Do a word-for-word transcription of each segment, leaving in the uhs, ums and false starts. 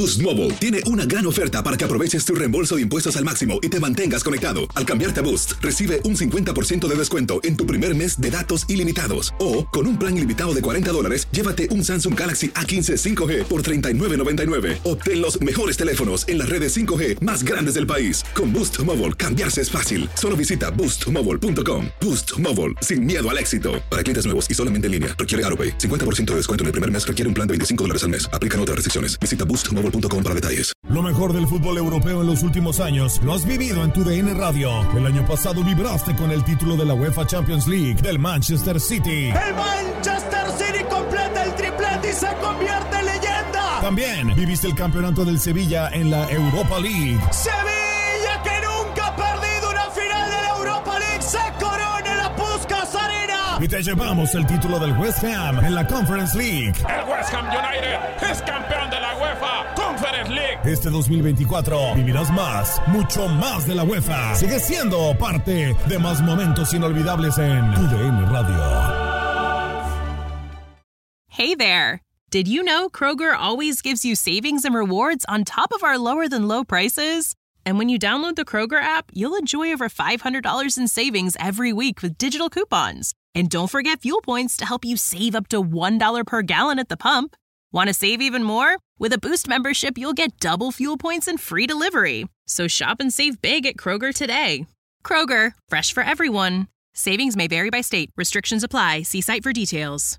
Boost Mobile tiene una gran oferta para que aproveches tu reembolso de impuestos al máximo y te mantengas conectado. Al cambiarte a Boost, recibe un cincuenta por ciento de descuento en tu primer mes de datos ilimitados. O, con un plan ilimitado de cuarenta dólares, llévate un Samsung Galaxy A quince cinco G por treinta y nueve noventa y nueve. Obtén los mejores teléfonos en las redes cinco G más grandes del país. Con Boost Mobile, cambiarse es fácil. Solo visita boost mobile punto com. Boost Mobile, sin miedo al éxito. Para clientes nuevos y solamente en línea, requiere AutoPay. cincuenta por ciento de descuento en el primer mes requiere un plan de veinticinco dólares al mes. Aplican otras restricciones. Visita boost mobile punto com para detalles. Lo mejor del fútbol europeo en los últimos años lo has vivido en tu D N Radio. El año pasado vibraste con el título de la UEFA Champions League del Manchester City. El Manchester City completa el triplete y se convierte en leyenda. También viviste el campeonato del Sevilla en la Europa League. Sevilla, que nunca ha perdido una final de la Europa League, se corona en la Puskás Arena. Y te llevamos el título del West Ham en la Conference League. El West Ham United es campeón de la UEFA Conference League. Este dos mil veinticuatro vivirás más, mucho más de la UEFA. Sigue siendo parte de más momentos inolvidables en tu D N Radio. Hey there. Did you know Kroger always gives you savings and rewards on top of our lower-than-low prices? And when you download the Kroger app, you'll enjoy over five hundred dollars in savings every week with digital coupons. And don't forget fuel points to help you save up to one dollar per gallon at the pump. Want to save even more? With a Boost membership, you'll get double fuel points and free delivery. So shop and save big at Kroger today. Kroger, fresh for everyone. Savings may vary by state. Restrictions apply. See site for details.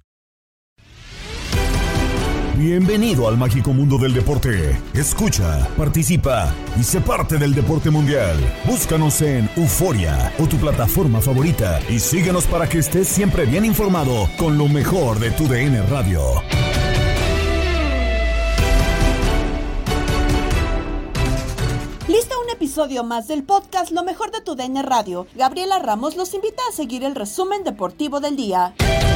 Bienvenido al mágico mundo del deporte. Escucha, participa y sé parte del deporte mundial. Búscanos en Euforia o tu plataforma favorita y síguenos para que estés siempre bien informado con lo mejor de tu D N Radio. Listo un episodio más del podcast Lo mejor de tu D N Radio. Gabriela Ramos los invita a seguir el resumen deportivo del día.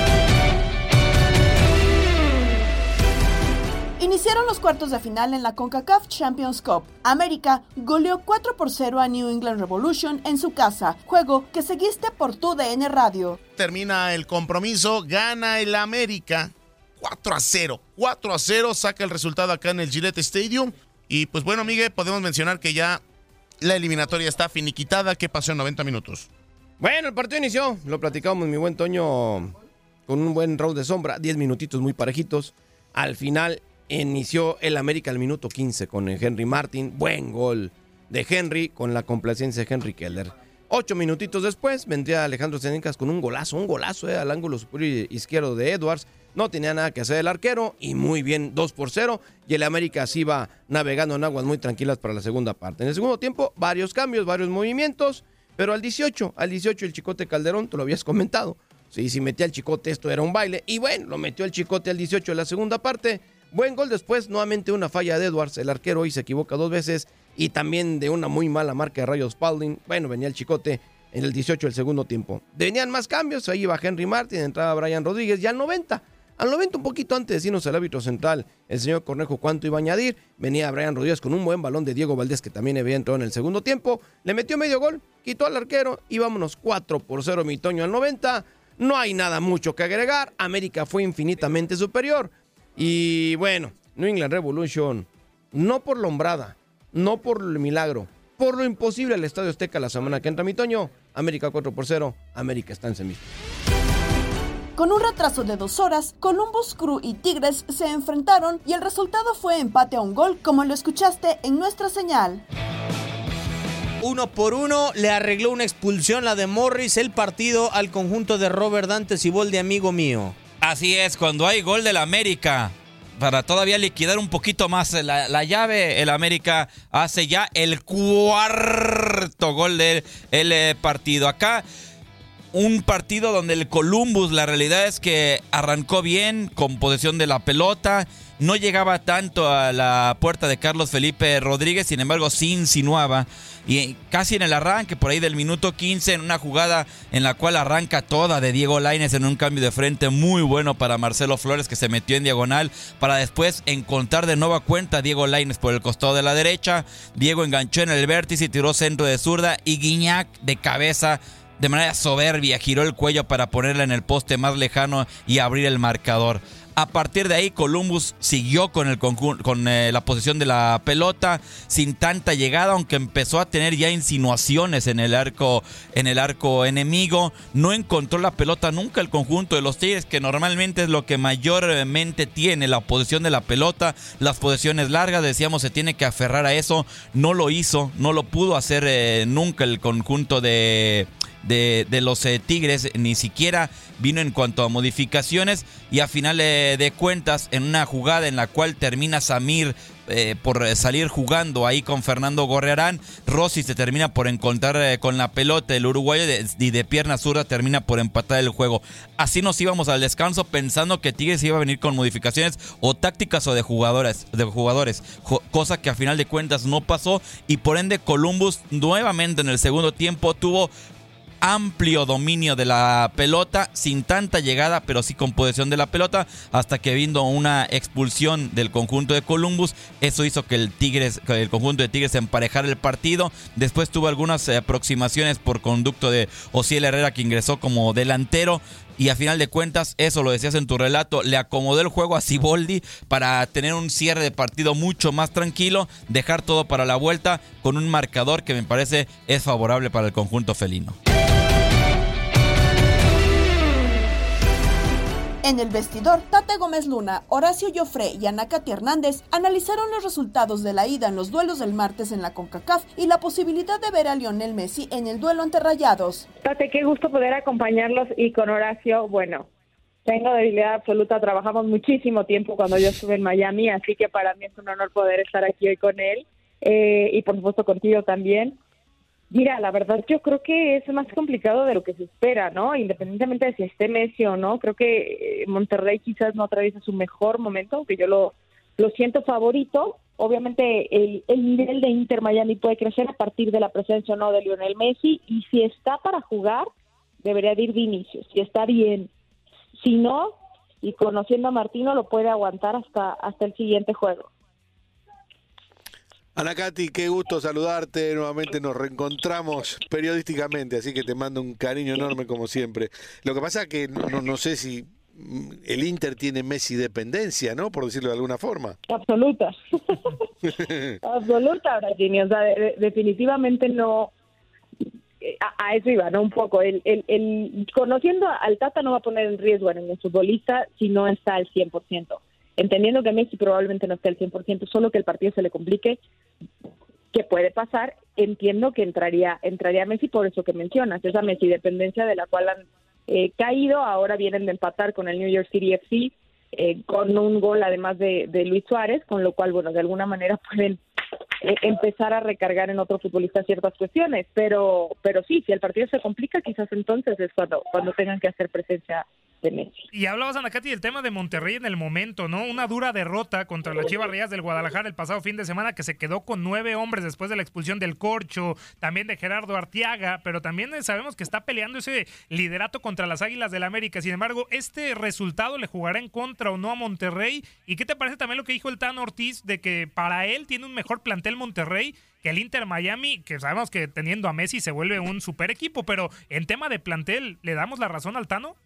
Iniciaron los cuartos de final en la CONCACAF Champions Cup. América goleó cuatro por cero a New England Revolution en su casa, juego que seguiste por tu D N Radio. Termina el compromiso, gana el América cuatro a cero. cuatro a cero, saca el resultado acá en el Gillette Stadium. Y pues bueno, Miguel, podemos mencionar que ya la eliminatoria está finiquitada. ¿Qué pasó en noventa minutos? Bueno, el partido inició, lo platicamos mi buen Toño, con un buen round de sombra, diez minutitos muy parejitos. Al final inició el América al minuto quince con el Henry Martin, buen gol de Henry con la complacencia de Henry Keller. Ocho minutitos después vendría Alejandro Senecas con un golazo, un golazo eh, al ángulo superior izquierdo de Edwards. No tenía nada que hacer el arquero y muy bien, dos por cero. Y el América así va navegando en aguas muy tranquilas para la segunda parte. En el segundo tiempo, varios cambios, varios movimientos. Pero al dieciocho, al dieciocho el Chicote Calderón, tú lo habías comentado. Sí, si metía el Chicote esto era un baile. Y bueno, lo metió el Chicote al dieciocho en la segunda parte. Buen gol después, nuevamente una falla de Edwards. El arquero hoy se equivoca dos veces. Y también de una muy mala marca de Rayo Spalding. Bueno, venía el Chicote en el dieciocho del segundo tiempo. Venían más cambios, ahí iba Henry Martin, entraba Brian Rodríguez. Y al noventa, al noventa un poquito antes de decirnos el árbitro central, el señor Cornejo, cuánto iba a añadir. Venía Brian Rodríguez con un buen balón de Diego Valdés, que también había entrado en el segundo tiempo. Le metió medio gol, quitó al arquero y vámonos cuatro por cero, mi Toño, al noventa. No hay nada mucho que agregar. América fue infinitamente superior. Y bueno, New England Revolution, no por la hombrada, no por el milagro, por lo imposible al Estadio Azteca la semana que entra, mi Toño. América cuatro por cero, América está en semifinales. Con un retraso de dos horas, Columbus Crew y Tigres se enfrentaron y el resultado fue empate a un gol, como lo escuchaste en nuestra señal. Uno por uno, le arregló una expulsión la de Morris el partido al conjunto de Robert Dante Siboldi, amigo mío. Así es, cuando hay gol del América, para todavía liquidar un poquito más la, la llave, el América hace ya el cuarto gol del el partido. Acá un partido donde el Columbus, la realidad es que arrancó bien, con posesión de la pelota, no llegaba tanto a la puerta de Carlos Felipe Rodríguez, sin embargo sí insinuaba, y casi en el arranque, por ahí del minuto quince, en una jugada en la cual arranca toda de Diego Lainez en un cambio de frente muy bueno para Marcelo Flores, que se metió en diagonal, para después encontrar de nueva cuenta a Diego Lainez por el costado de la derecha. Diego enganchó en el vértice y tiró centro de zurda, y Guiñac de cabeza, de manera soberbia, giró el cuello para ponerla en el poste más lejano y abrir el marcador. A partir de ahí, Columbus siguió con, el conjun- con eh, la posesión de la pelota, sin tanta llegada, aunque empezó a tener ya insinuaciones en el arco, en el arco enemigo. No encontró la pelota nunca el conjunto de los Tigres, que normalmente es lo que mayormente tiene, la posesión de la pelota, las posesiones largas. Decíamos, se tiene que aferrar a eso. No lo hizo, no lo pudo hacer eh, nunca el conjunto de... De, de los eh, Tigres, ni siquiera vino en cuanto a modificaciones, y a final eh, de cuentas, en una jugada en la cual termina Samir eh, por salir jugando ahí con Fernando Gorriarán, Rossi se termina por encontrar eh, con la pelota, el uruguayo, de, y de pierna zurda termina por empatar el juego. Así nos íbamos al descanso pensando que Tigres iba a venir con modificaciones o tácticas o de jugadores, de jugadores, jo- cosa que a final de cuentas no pasó, y por ende Columbus nuevamente en el segundo tiempo tuvo amplio dominio de la pelota, sin tanta llegada, pero sí con posesión de la pelota, hasta que vino una expulsión del conjunto de Columbus. Eso hizo que el Tigres, que el conjunto de Tigres emparejara el partido. Después tuvo algunas eh, aproximaciones por conducto de Osiel Herrera, que ingresó como delantero. Y a final de cuentas, eso lo decías en tu relato, le acomodó el juego a Siboldi para tener un cierre de partido mucho más tranquilo, dejar todo para la vuelta con un marcador que me parece es favorable para el conjunto felino. En el vestidor, Tate Gómez Luna, Horacio Joffre y Ana Katy Hernández analizaron los resultados de la ida en los duelos del martes en la CONCACAF y la posibilidad de ver a Lionel Messi en el duelo ante Rayados. Tate, qué gusto poder acompañarlos, y con Horacio, bueno, tengo debilidad absoluta, trabajamos muchísimo tiempo cuando yo estuve en Miami, así que para mí es un honor poder estar aquí hoy con él, eh, y por supuesto contigo también. Mira, la verdad yo creo que es más complicado de lo que se espera, ¿no? Independientemente de si esté Messi o no, creo que Monterrey quizás no atraviesa su mejor momento, que yo lo, lo siento favorito. Obviamente el, el nivel de Inter Miami puede crecer a partir de la presencia o no de Lionel Messi, y si está para jugar, debería de ir Vinicius, si está bien. Si no, y conociendo a Martino, lo puede aguantar hasta, hasta el siguiente juego. Ana Katy, qué gusto saludarte, nuevamente nos reencontramos periodísticamente, así que te mando un cariño enorme como siempre. Lo que pasa es que no, no, no sé si el Inter tiene Messi dependencia, ¿no? Por decirlo de alguna forma. Absoluta. Absoluta, Bragini. O sea, de, definitivamente no. A, a eso iba, ¿no? Un poco. El, el, el, conociendo al Tata no va a poner en riesgo en el futbolista si no está al cien por ciento. Entendiendo que Messi probablemente no esté al cien por ciento, solo que el partido se le complique, que puede pasar, entiendo que entraría entraría Messi por eso que mencionas, esa Messi dependencia de la cual han eh, caído. Ahora vienen de empatar con el New York City F C, eh, con un gol además de, de Luis Suárez, con lo cual, bueno, de alguna manera pueden eh, empezar a recargar en otro futbolista ciertas cuestiones, pero pero sí, si el partido se complica, quizás entonces es cuando, cuando tengan que hacer presencia de Messi. Y hablabas, Ana Katy, del tema de Monterrey en el momento, ¿no? Una dura derrota contra las Chivas Rayadas del Guadalajara el pasado fin de semana, que se quedó con nueve hombres después de la expulsión del Corcho, también de Gerardo Arteaga, pero también sabemos que está peleando ese liderato contra las Águilas del América. Sin embargo, ¿este resultado le jugará en contra o no a Monterrey? ¿Y qué te parece también lo que dijo el Tano Ortiz, de que para él tiene un mejor plantel Monterrey que el Inter Miami, que sabemos que teniendo a Messi se vuelve un super equipo, pero en tema de plantel, ¿le damos la razón al Tano?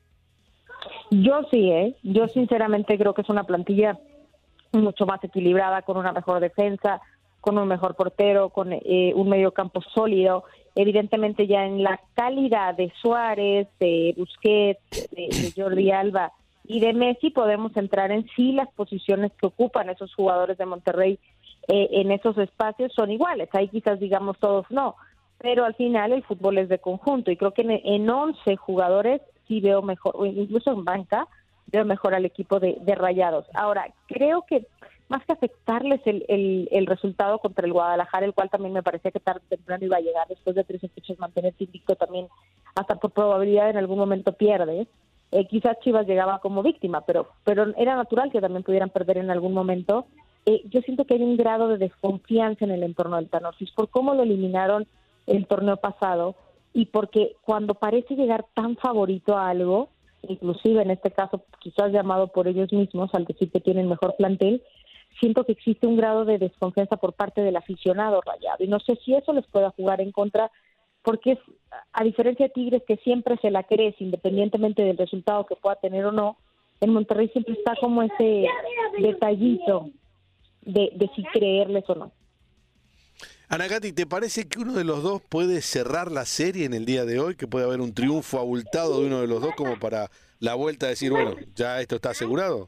Yo sí, ¿eh? Yo sinceramente creo que es una plantilla mucho más equilibrada, con una mejor defensa, con un mejor portero, con eh, un mediocampo sólido. Evidentemente ya en la calidad de Suárez, de Busquets, de, de Jordi Alba y de Messi podemos entrar en sí las posiciones que ocupan esos jugadores de Monterrey eh, en esos espacios son iguales. Ahí quizás digamos todos no, pero al final el fútbol es de conjunto y creo que en, en once jugadores sí veo mejor, o incluso en banca, veo mejor al equipo de, de Rayados. Ahora, creo que más que afectarles el, el, el resultado contra el Guadalajara, el cual también me parecía que tarde o temprano iba a llegar, después de trece fechas mantenerse invicto también, hasta por probabilidad en algún momento pierde. Eh, quizás Chivas llegaba como víctima, pero, pero era natural que también pudieran perder en algún momento. Eh, yo siento que hay un grado de desconfianza en el entorno del Tano Ortiz por cómo lo eliminaron el torneo pasado, y porque cuando parece llegar tan favorito a algo, inclusive en este caso quizás llamado por ellos mismos al decir que tienen mejor plantel, siento que existe un grado de desconfianza por parte del aficionado rayado, y no sé si eso les pueda jugar en contra, porque es, a diferencia de Tigres, que siempre se la cree independientemente del resultado que pueda tener o no, en Monterrey siempre está como ese detallito de, de si creerles o no. Anacati, ¿te parece que uno de los dos puede cerrar la serie en el día de hoy? Que puede haber un triunfo abultado de uno de los dos como para la vuelta a decir, bueno, ya esto está asegurado.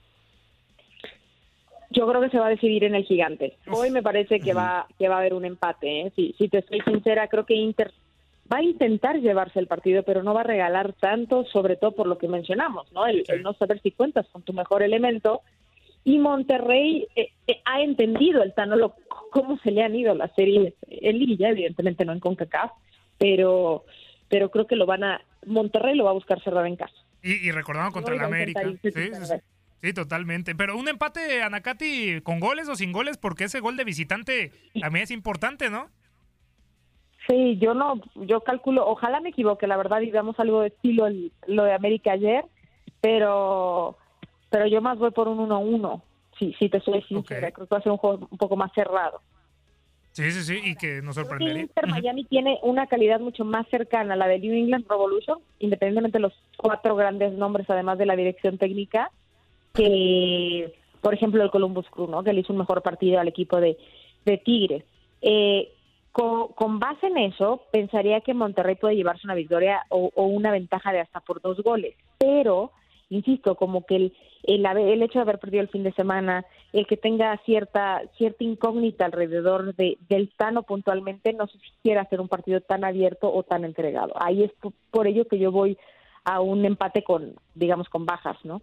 Yo creo que se va a decidir en el Gigante. Hoy me parece que va que va a haber un empate. ¿eh? Si, si te soy sincera, creo que Inter va a intentar llevarse el partido, pero no va a regalar tanto, sobre todo por lo que mencionamos, ¿no? El, el no saber si cuentas con tu mejor elemento. Y Monterrey eh, eh, ha entendido el Tano lo, cómo se le han ido las series en liguilla, evidentemente no en CONCACAF, pero pero creo que lo van a Monterrey lo va a buscar cerrar en casa. Y, y recordando contra no, el América. Sí, sí, sí. Sí, totalmente. Pero un empate, Anacati, con goles o sin goles, porque ese gol de visitante también es importante, ¿no? Sí, yo no, yo calculo, ojalá me equivoque, la verdad, y veamos algo de estilo el, lo de América ayer, pero pero yo más voy por un uno a uno, sí, sí te soy sincera, okay. Creo que va a ser un juego un poco más cerrado. Sí, sí, sí, y que nos sorprendería. Inter Miami uh-huh. tiene una calidad mucho más cercana a la de New England Revolution, independientemente de los cuatro grandes nombres, además de la dirección técnica, que, por ejemplo, el Columbus Crew, ¿no? Que le hizo un mejor partido al equipo de, de Tigres. Eh, con, con base en eso, pensaría que Monterrey puede llevarse una victoria o, o una ventaja de hasta por dos goles. Pero, insisto, como que el, el, el hecho de haber perdido el fin de semana, el que tenga cierta cierta incógnita alrededor de, del Tano puntualmente, no sé si quiera hacer un partido tan abierto o tan entregado. Ahí es por, por ello que yo voy a un empate con, digamos, con bajas, ¿no?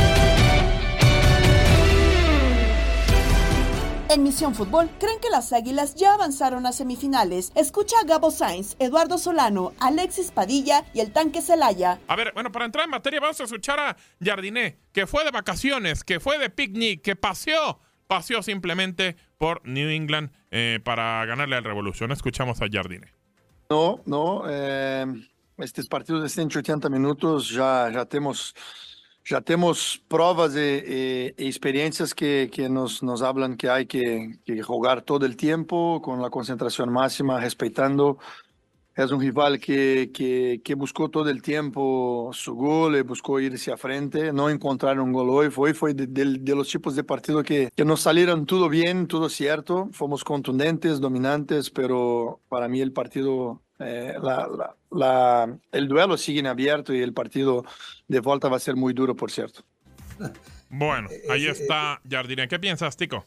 En Misión Fútbol, ¿creen que las Águilas ya avanzaron a semifinales? Escucha a Gabo Sainz, Eduardo Solano, Alexis Padilla y el Tanque Celaya. A ver, bueno, para entrar en materia vamos a escuchar a Jardiné, que fue de vacaciones, que fue de picnic, que paseó, paseó simplemente por New England eh, para ganarle al Revolución. Escuchamos a Jardiné. No, no, eh, estes partidos de ciento ochenta minutos ya, ya temos... Já temos provas e, e, e experiências que, que nos, nos hablan que hay que, que jugar todo el tiempo con la concentración máxima, respetando. Es un rival que, que, que buscó todo el tiempo su gol y buscó irse a frente. No encontraron un gol hoy. Fue, fue de, de, de los tipos de partido que, que nos salieron todo bien, todo cierto. Fomos contundentes, dominantes, pero para mí el partido... Eh, la, la, la, el duelo sigue en abierto y el partido de vuelta va a ser muy duro, por cierto. Bueno, ahí está Jardiné. ¿Qué piensas, Tico?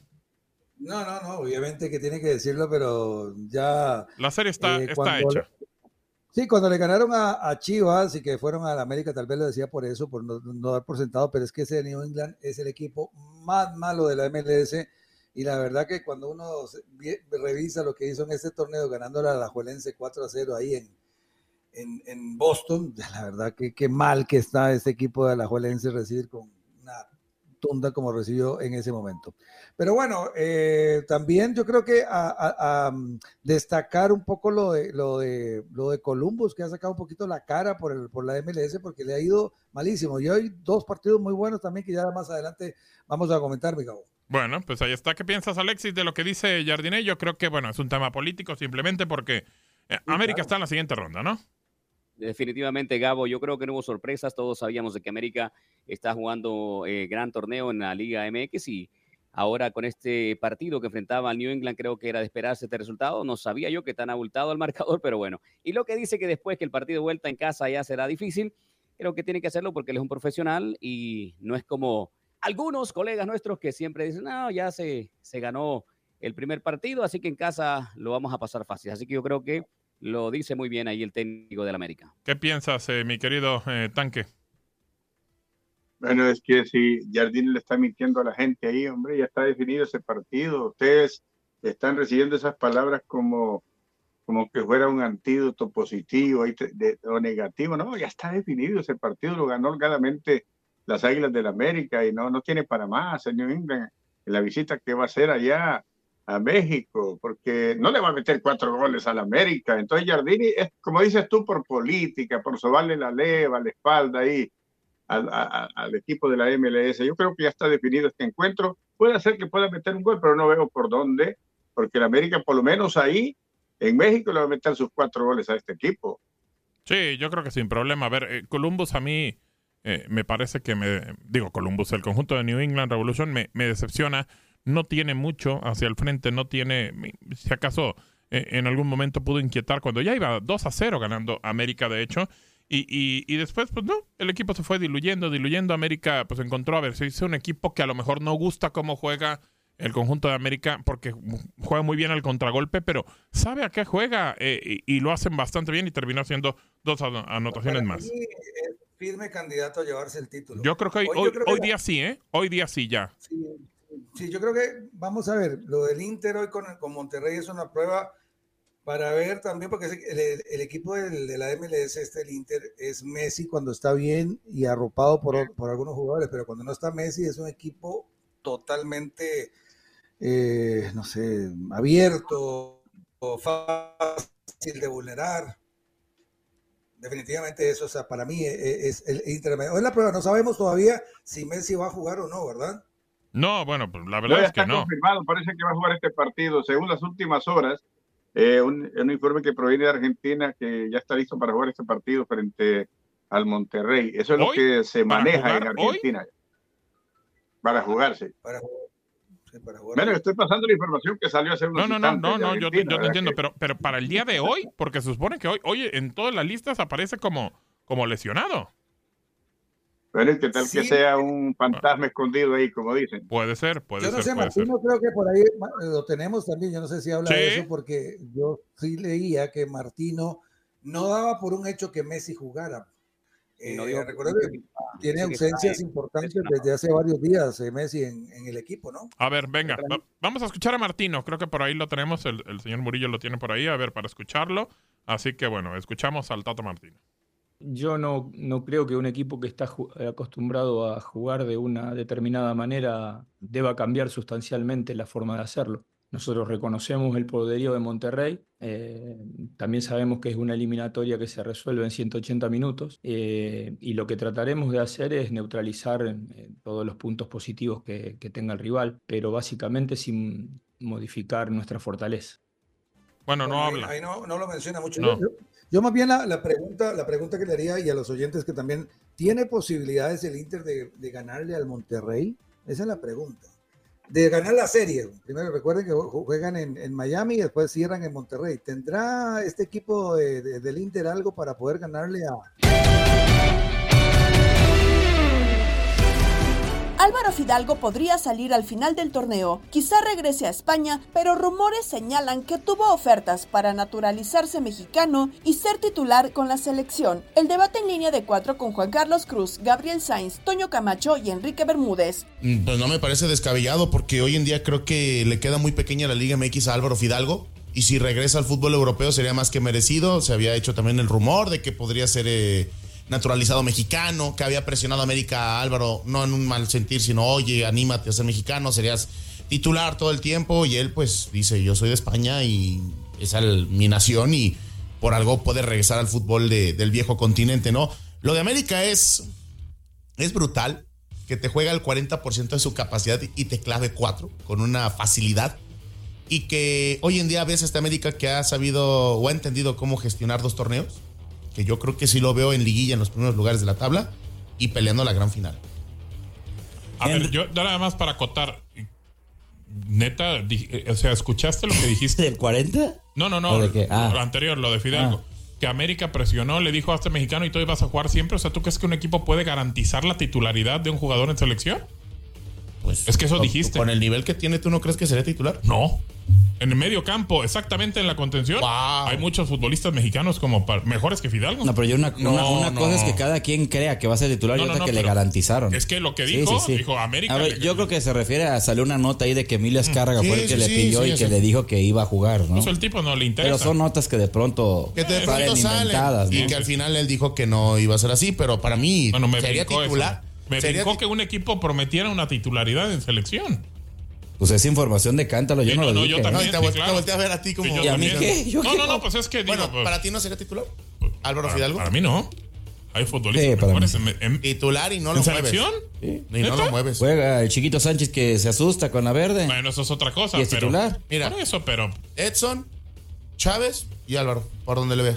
No, no, no, obviamente que tiene que decirlo, pero ya... La serie está, eh, está cuando, hecha. Sí, cuando le ganaron a, a Chivas y que fueron a la América, tal vez lo decía por eso, por no, no dar por sentado, pero es que ese New England es el equipo más malo de la M L S. Y la verdad que cuando uno revisa lo que hizo en este torneo, ganándole a la Alajuelense cuatro a cero ahí en, en, en Boston, la verdad que qué mal que está este equipo de Alajuelense recibir con una tunda como recibió en ese momento. Pero bueno, eh, también yo creo que a, a, a destacar un poco lo de, lo, de, lo de Columbus, que ha sacado un poquito la cara por, el, por la M L S, porque le ha ido malísimo. Y hoy dos partidos muy buenos también que ya más adelante vamos a comentar, mi cabo. Bueno, pues ahí está. ¿Qué piensas, Alexis, de lo que dice Jardiné? Yo creo que, bueno, es un tema político simplemente porque eh, América está en la siguiente ronda, ¿no? Definitivamente, Gabo, yo creo que no hubo sorpresas. Todos sabíamos de que América está jugando eh, gran torneo en la Liga M X y ahora con este partido que enfrentaba al New England creo que era de esperarse este resultado. No sabía yo que tan abultado el marcador, pero bueno. Y lo que dice que después que el partido de vuelta en casa ya será difícil, creo que tiene que hacerlo porque él es un profesional y no es como... algunos colegas nuestros que siempre dicen, no, ya se, se ganó el primer partido, así que en casa lo vamos a pasar fácil. Así que yo creo que lo dice muy bien ahí el técnico del América. ¿Qué piensas, eh, mi querido eh, Tanque? Bueno, es que si Jardín le está mintiendo a la gente ahí, hombre, ya está definido ese partido. Ustedes están recibiendo esas palabras como, como que fuera un antídoto positivo de, de, o negativo. No, ya está definido ese partido, lo ganó holgadamente las Águilas del América y no, no tiene para más el New England en la visita que va a hacer allá a México, porque no le va a meter cuatro goles al América. Entonces Jardini es, como dices tú, por política, por sobarle la leva, la espalda ahí al, a, al equipo de la M L S. Yo creo que ya está definido este encuentro. Puede ser que pueda meter un gol, pero no veo por dónde, porque el América por lo menos ahí en México le va a meter sus cuatro goles a este equipo. Sí, yo creo que sin problema. A ver, eh, Columbus a mí eh, me parece que me... Digo, Columbus, el conjunto de New England Revolution me, me decepciona. No tiene mucho hacia el frente, no tiene... Si acaso eh, en algún momento pudo inquietar cuando ya iba dos a cero ganando América, de hecho. Y, y, y después, pues no, el equipo se fue diluyendo, diluyendo. América pues encontró, a ver, se hizo un equipo que a lo mejor no gusta cómo juega el conjunto de América porque juega muy bien al contragolpe, pero sabe a qué juega eh, y, y lo hacen bastante bien y terminó haciendo dos an- anotaciones Para más. mí es firme candidato a llevarse el título. Yo creo que hoy, Hoy hoy, yo creo que hoy la- día sí, ¿eh? Hoy día sí ya. Sí, sí, yo creo que, vamos a ver, lo del Inter hoy con, con Monterrey es una prueba para ver también, porque el, el- el equipo del- de la M L S, este, el Inter, es Messi cuando está bien y arropado por, por algunos jugadores, pero cuando no está Messi es un equipo totalmente, eh, no sé, abierto, o fácil de vulnerar. Definitivamente eso, o sea, para mí es, es el intermedio. Es la prueba, no sabemos todavía si Messi va a jugar o no, ¿verdad? No, bueno, pues la No, verdad ya es que está no. confirmado, parece que va a jugar este partido. Según las últimas horas, eh, un, un informe que proviene de Argentina que ya está listo para jugar este partido frente al Monterrey. Eso es lo ¿Hoy? que se ¿Para maneja jugar en hoy? Argentina. Para jugarse. Para jugar. Sí, para jugar. Bueno, estoy pasando la información que salió hace unos No, no, no, instantes no, de no, yo, te- Argentina, yo te ¿verdad? entiendo, Que- pero, pero para el día de hoy, porque se supone que hoy, oye, en todas las listas aparece como, como lesionado. Bueno, ¿qué tal Sí. que sea un fantasma escondido ahí, como dicen? Puede ser, puede Yo no ser, sé, puede ser. Martino creo que por ahí ma- lo tenemos también, yo no sé si habla Sí. de eso, porque yo sí leía que Martino no daba por un hecho que Messi jugara. Y no Eh, digo- recuerda que tiene dice que ausencias está importantes lesionado. desde hace varios días eh, Messi en, en el equipo, ¿no? A ver, venga, va- vamos a escuchar a Martino. Creo que por ahí lo tenemos, el, el señor Murillo lo tiene por ahí, a ver, para escucharlo. Así que bueno, escuchamos al Tato Martino. Yo no, no creo que un equipo que está ju- acostumbrado a jugar de una determinada manera deba cambiar sustancialmente la forma de hacerlo. Nosotros reconocemos el poderío de Monterrey, eh, también sabemos que es una eliminatoria que se resuelve en ciento ochenta minutos, eh, y lo que trataremos de hacer es neutralizar eh, todos los puntos positivos que, que tenga el rival, pero básicamente sin modificar nuestra fortaleza. Bueno, no Bueno, ahí- habla. Ahí no, no lo menciona mucho. No. Yo, yo más bien la, la pregunta, la pregunta que le haría y a los oyentes que también, ¿tiene posibilidades el Inter de, de ganarle al Monterrey? Esa es la pregunta. De ganar la serie. Primero recuerden que ju- juegan en, en Miami y después cierran en Monterrey. ¿Tendrá este equipo de- de- del Inter algo para poder ganarle a... Álvaro Fidalgo podría salir al final del torneo, quizá regrese a España, pero rumores señalan que tuvo ofertas para naturalizarse mexicano y ser titular con la selección. El debate en línea de cuatro con Juan Carlos Cruz, Gabriel Sainz, Toño Camacho y Enrique Bermúdez. Pues no me parece descabellado porque hoy en día creo que le queda muy pequeña la Liga M X a Álvaro Fidalgo y si regresa al fútbol europeo sería más que merecido. Se había hecho también el rumor de que podría ser eh, naturalizado mexicano, que había presionado a América a Álvaro, no en un mal sentir, sino oye, anímate a ser mexicano, serías titular todo el tiempo y él pues dice yo soy de España y esa es mi nación y por algo puede regresar al fútbol de, del viejo continente, ¿no? Lo de América es, es brutal. Que te juega el cuarenta por ciento de su capacidad y te clave cuatro con una facilidad. Y que hoy en día ves a esta América que ha sabido o ha entendido cómo gestionar dos torneos. Que yo creo que sí lo veo en liguilla en los primeros lugares de la tabla y peleando la gran final. A ver, yo nada más para acotar. Neta, di- eh, o sea, ¿escuchaste lo que dijiste? ¿Del cuarenta? No, no, no. ¿O de qué? Ah. Lo anterior, lo de Fidalgo. Ah. Que América presionó, le dijo a este mexicano y tú ibas a jugar siempre. O sea, ¿tú crees que un equipo puede garantizar la titularidad de un jugador en selección? Pues es que eso con, dijiste. Con el nivel que tiene, ¿tú no crees que sería titular? No. En el medio campo, exactamente en la contención. Wow. Hay muchos futbolistas mexicanos como par- mejores que Fidalgo. No, pero yo una, No, una, una no. cosa es que cada quien crea que va a ser titular No, y no, otra no, que le pero garantizaron. es que lo que Sí, dijo, sí, sí. dijo América. A ver, le- yo creo que se refiere a salió una nota ahí de que Emilio Azcárraga Sí, fue el que sí, le sí, pidió sí, y que sí. le dijo que iba a jugar, ¿no? Pues el tipo no le interesa. Pero son notas que de pronto Que de salen pronto salen. inventadas, ¿no? Y que al final él dijo que no iba a ser así, pero para mí Bueno, me sería brincó titular. eso. Me Sería brincó ti- que un equipo prometiera una titularidad en selección. Pues esa información de Cántalo, yo Sí, no, no, lo no, dije. yo también. No, te, sí, vol- claro. te volteé a ver a ti como... Sí, yo ¿Y a mí también. qué? ¿Yo No, qué? no, no, pues es que digo, Bueno, pues, ¿para ti no sería titular? Álvaro para, Fidalgo. para mí no. Hay futbolistas Sí, para mejores mí. en, en- Titular y no ¿en lo mueves. selección. Sí. Y no lo mueves. Juega el chiquito Sánchez que se asusta con la verde. Bueno, eso es otra cosa. ¿Y es pero, titular? Mira. Por eso, pero Edson, Chávez y Álvaro, por donde le veas.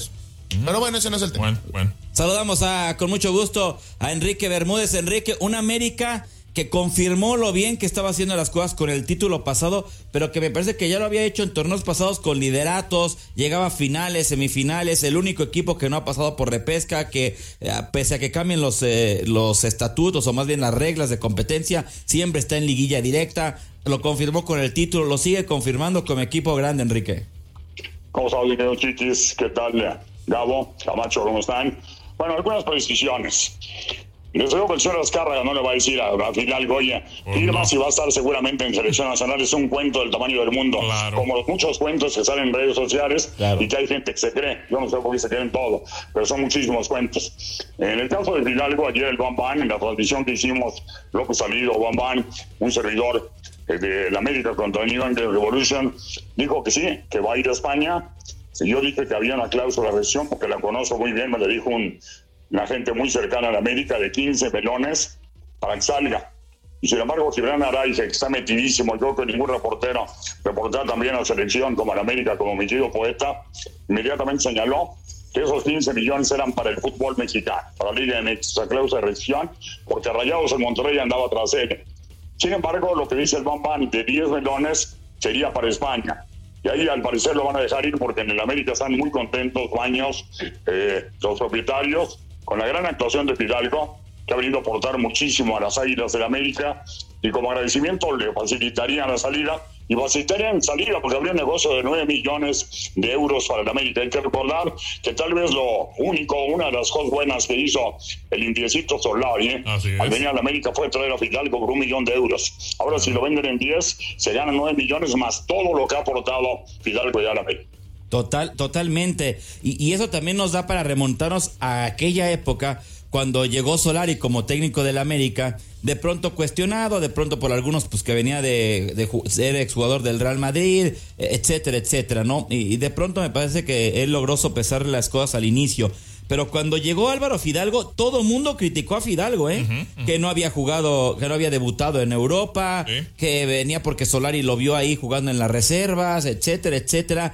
Pero bueno, ese no es el tema. Bueno, bueno. Saludamos a, con mucho gusto a Enrique Bermúdez. Enrique, una América que confirmó lo bien que estaba haciendo las cosas con el título pasado, pero que me parece que ya lo había hecho en torneos pasados con lideratos, llegaba a finales, semifinales, el único equipo que no ha pasado por repesca, que eh, pese a que cambien los, eh, los estatutos o más bien las reglas de competencia, siempre está en liguilla directa, lo confirmó con el título, lo sigue confirmando como equipo grande, Enrique. ¿Cómo están, queridos chiquis? ¿Qué tal, Gabo, Camacho, cómo están? Bueno, algunas precisiones. Les digo que el señor Azcárraga no le va a decir a, a Fidalgo, oye, firma si va a estar seguramente en selección nacional. Es un cuento del tamaño del mundo. Claro. Como muchos cuentos que salen en redes sociales, claro, y que hay gente que se cree. Yo no sé por qué se creen todo, pero son muchísimos cuentos. En el caso de Fidalgo, ayer el Bam Bam, en la transmisión que hicimos, López Salido, Bam Bam, un servidor de la América contra New England Revolution, dijo que sí, que va a ir a España. Yo dije que había una cláusula de rescisión porque la conozco muy bien, me lo dijo un... una gente muy cercana a la América, de quince melones para que salga. Y sin embargo, Gibran Araiza, que está metidísimo, yo creo que ningún reportero, reportera también a la selección, como a la América, como mi querido poeta, inmediatamente señaló que esos quince millones eran para el fútbol mexicano, para la Liga M X, esa cláusula de rescisión, porque Rayados en Monterrey andaba tras él. Sin embargo, lo que dice el Bam Bam, de diez melones sería para España. Y ahí al parecer lo van a dejar ir porque en el América están muy contentos, Baños, eh, los propietarios, con la gran actuación de Fidalgo, que ha venido a aportar muchísimo a las Águilas del América, y como agradecimiento le facilitarían la salida, y facilitarían salida porque habría un negocio de nueve millones de euros para el América. Hay que recordar que tal vez lo único, una de las cosas buenas que hizo el indiecito Solari, ¿eh? al venir a la América, fue traer a Fidalgo por un millón de euros. Ahora, si lo venden en diez, se ganan nueve millones más todo lo que ha aportado Fidalgo ya a la América. Total, totalmente. Y, y eso también nos da para remontarnos a aquella época cuando llegó Solari como técnico del América, de pronto cuestionado, de pronto por algunos pues que venía de, de ser exjugador del Real Madrid, etcétera, etcétera, ¿no? Y, y de pronto me parece que él logró sopesar las cosas al inicio. Pero cuando llegó Álvaro Fidalgo, todo el mundo criticó a Fidalgo, ¿eh? Uh-huh, uh-huh. Que no había jugado, que no había debutado en Europa, ¿sí? Que venía porque Solari lo vio ahí jugando en las reservas, etcétera, etcétera.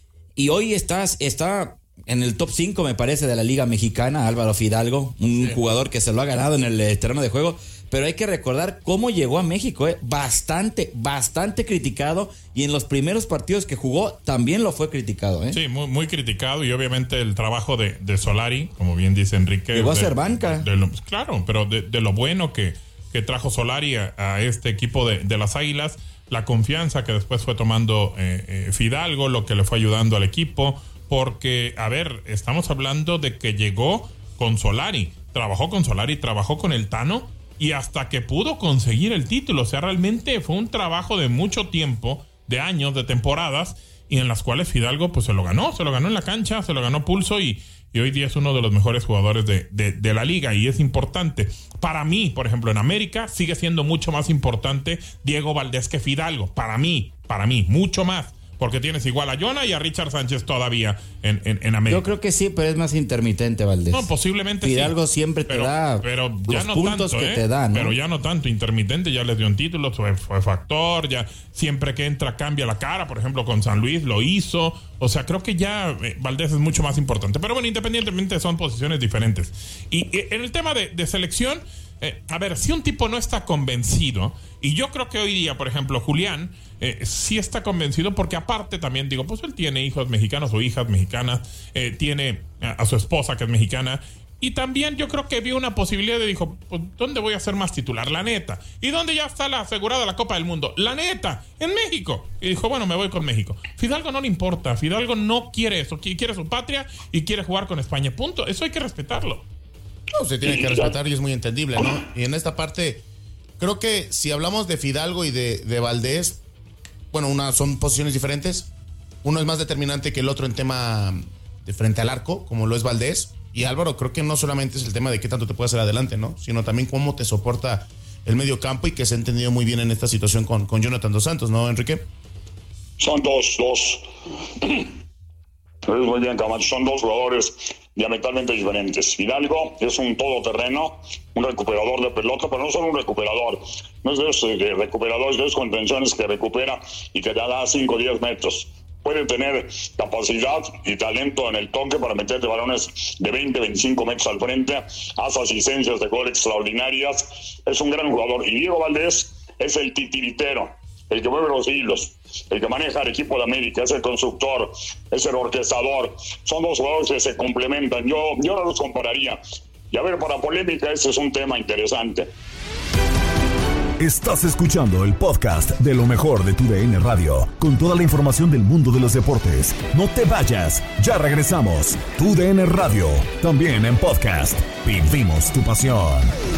Y hoy estás, está en el top cinco, me parece, de la Liga Mexicana, Álvaro Fidalgo, un sí. jugador que se lo ha ganado en el terreno de juego. Pero hay que recordar cómo llegó a México, ¿eh? Bastante, bastante criticado. Y en los primeros partidos que jugó también lo fue criticado, ¿eh? Sí, muy, muy criticado. Y obviamente el trabajo de, de Solari, como bien dice Enrique. Llegó de, a ser banca. De, de lo, claro, pero de, de lo bueno que, que trajo Solari a, a este equipo de, de las Águilas. La confianza que después fue tomando eh, eh, Fidalgo, lo que le fue ayudando al equipo. Porque, a ver, estamos hablando de que llegó con Solari. Trabajó con Solari, trabajó con el Tano. Y hasta que pudo conseguir el título. O sea, realmente fue un trabajo de mucho tiempo, de años, de temporadas, y en las cuales Fidalgo pues se lo ganó, se lo ganó en la cancha, se lo ganó pulso, y, y hoy día es uno de los mejores jugadores de, de, de la liga, y es importante. Para mí, por ejemplo, en América sigue siendo mucho más importante Diego Valdés que Fidalgo. Para mí, para mí, mucho más. Porque tienes igual a Jonah y a Richard Sánchez todavía en, en, en América. Yo creo que sí, pero es más intermitente, Valdés. No, posiblemente Fidalgo sí. siempre pero, te da pero ya los no puntos tanto, que ¿eh? te dan, ¿no? Pero ya no tanto. Intermitente, ya les dio un título, fue, fue factor, ya siempre que entra cambia la cara. Por ejemplo, con San Luis lo hizo. O sea, creo que ya eh, Valdés es mucho más importante. Pero bueno, independientemente son posiciones diferentes. Y eh, en el tema de, de selección, eh, a ver, si un tipo no está convencido, y yo creo que hoy día, por ejemplo, Julián eh, sí está convencido, porque aparte también digo, pues él tiene hijos mexicanos o hijas mexicanas, eh, tiene a, a su esposa que es mexicana, y también yo creo que vio una posibilidad de, dijo, pues ¿dónde voy a ser más titular? La neta. ¿Y dónde ya está la asegurada la Copa del Mundo? La neta, en México. Y dijo, bueno, me voy con México. Fidalgo no le importa, Fidalgo no quiere eso, quiere su patria y quiere jugar con España, punto. Eso hay que respetarlo. No, se tiene que respetar y es muy entendible, ¿no? Y en esta parte, creo que si hablamos de Fidalgo y de, de Valdés, bueno, una, son posiciones diferentes. Uno es más determinante que el otro en tema de frente al arco, como lo es Valdés. Y Álvaro, creo que no solamente es el tema de qué tanto te puede hacer adelante, ¿no? Sino también cómo te soporta el medio campo, y que se ha entendido muy bien en esta situación con, con Jonathan Dos Santos, ¿no, Enrique? Son dos, dos. Muy bien, Camacho. Son dos jugadores diametralmente diferentes. Fidalgo es un todoterreno, un recuperador de pelota, pero no solo un recuperador. No es de esos de recuperadores, de esos contenciones que recupera y que te da cinco o diez metros. puede tener capacidad y talento en el toque para meterte balones de veinte, veinticinco metros al frente, hace asistencias de gol extraordinarias, es un gran jugador. Y Diego Valdés es el titiritero, el que mueve los hilos, el que maneja el equipo de América, es el constructor, es el orquestador. Son dos jugadores que se complementan. Yo, yo no los compararía. Y a ver, para polémica, este es un tema interesante. Estás escuchando el podcast de lo mejor de tu D N Radio, con toda la información del mundo de los deportes. No te vayas, ya regresamos. Tu D N Radio, también en podcast. Vivimos tu pasión.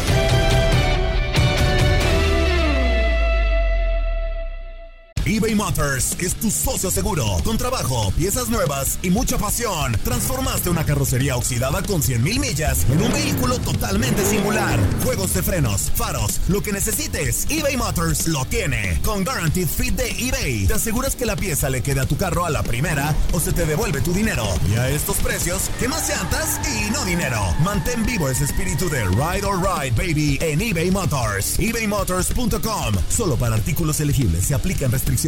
eBay Motors es tu socio seguro. Con trabajo, piezas nuevas y mucha pasión, transformaste una carrocería oxidada con cien mil millas en un vehículo totalmente singular. Juegos de frenos, faros, lo que necesites, eBay Motors lo tiene. Con Guaranteed Fit de eBay, te aseguras que la pieza le quede a tu carro a la primera o se te devuelve tu dinero. Y a estos precios, ¿qué más llantas y no dinero? Mantén vivo ese espíritu de Ride or Ride, baby, en eBay Motors. eBay Motors punto com. Solo para artículos elegibles se aplican restricciones.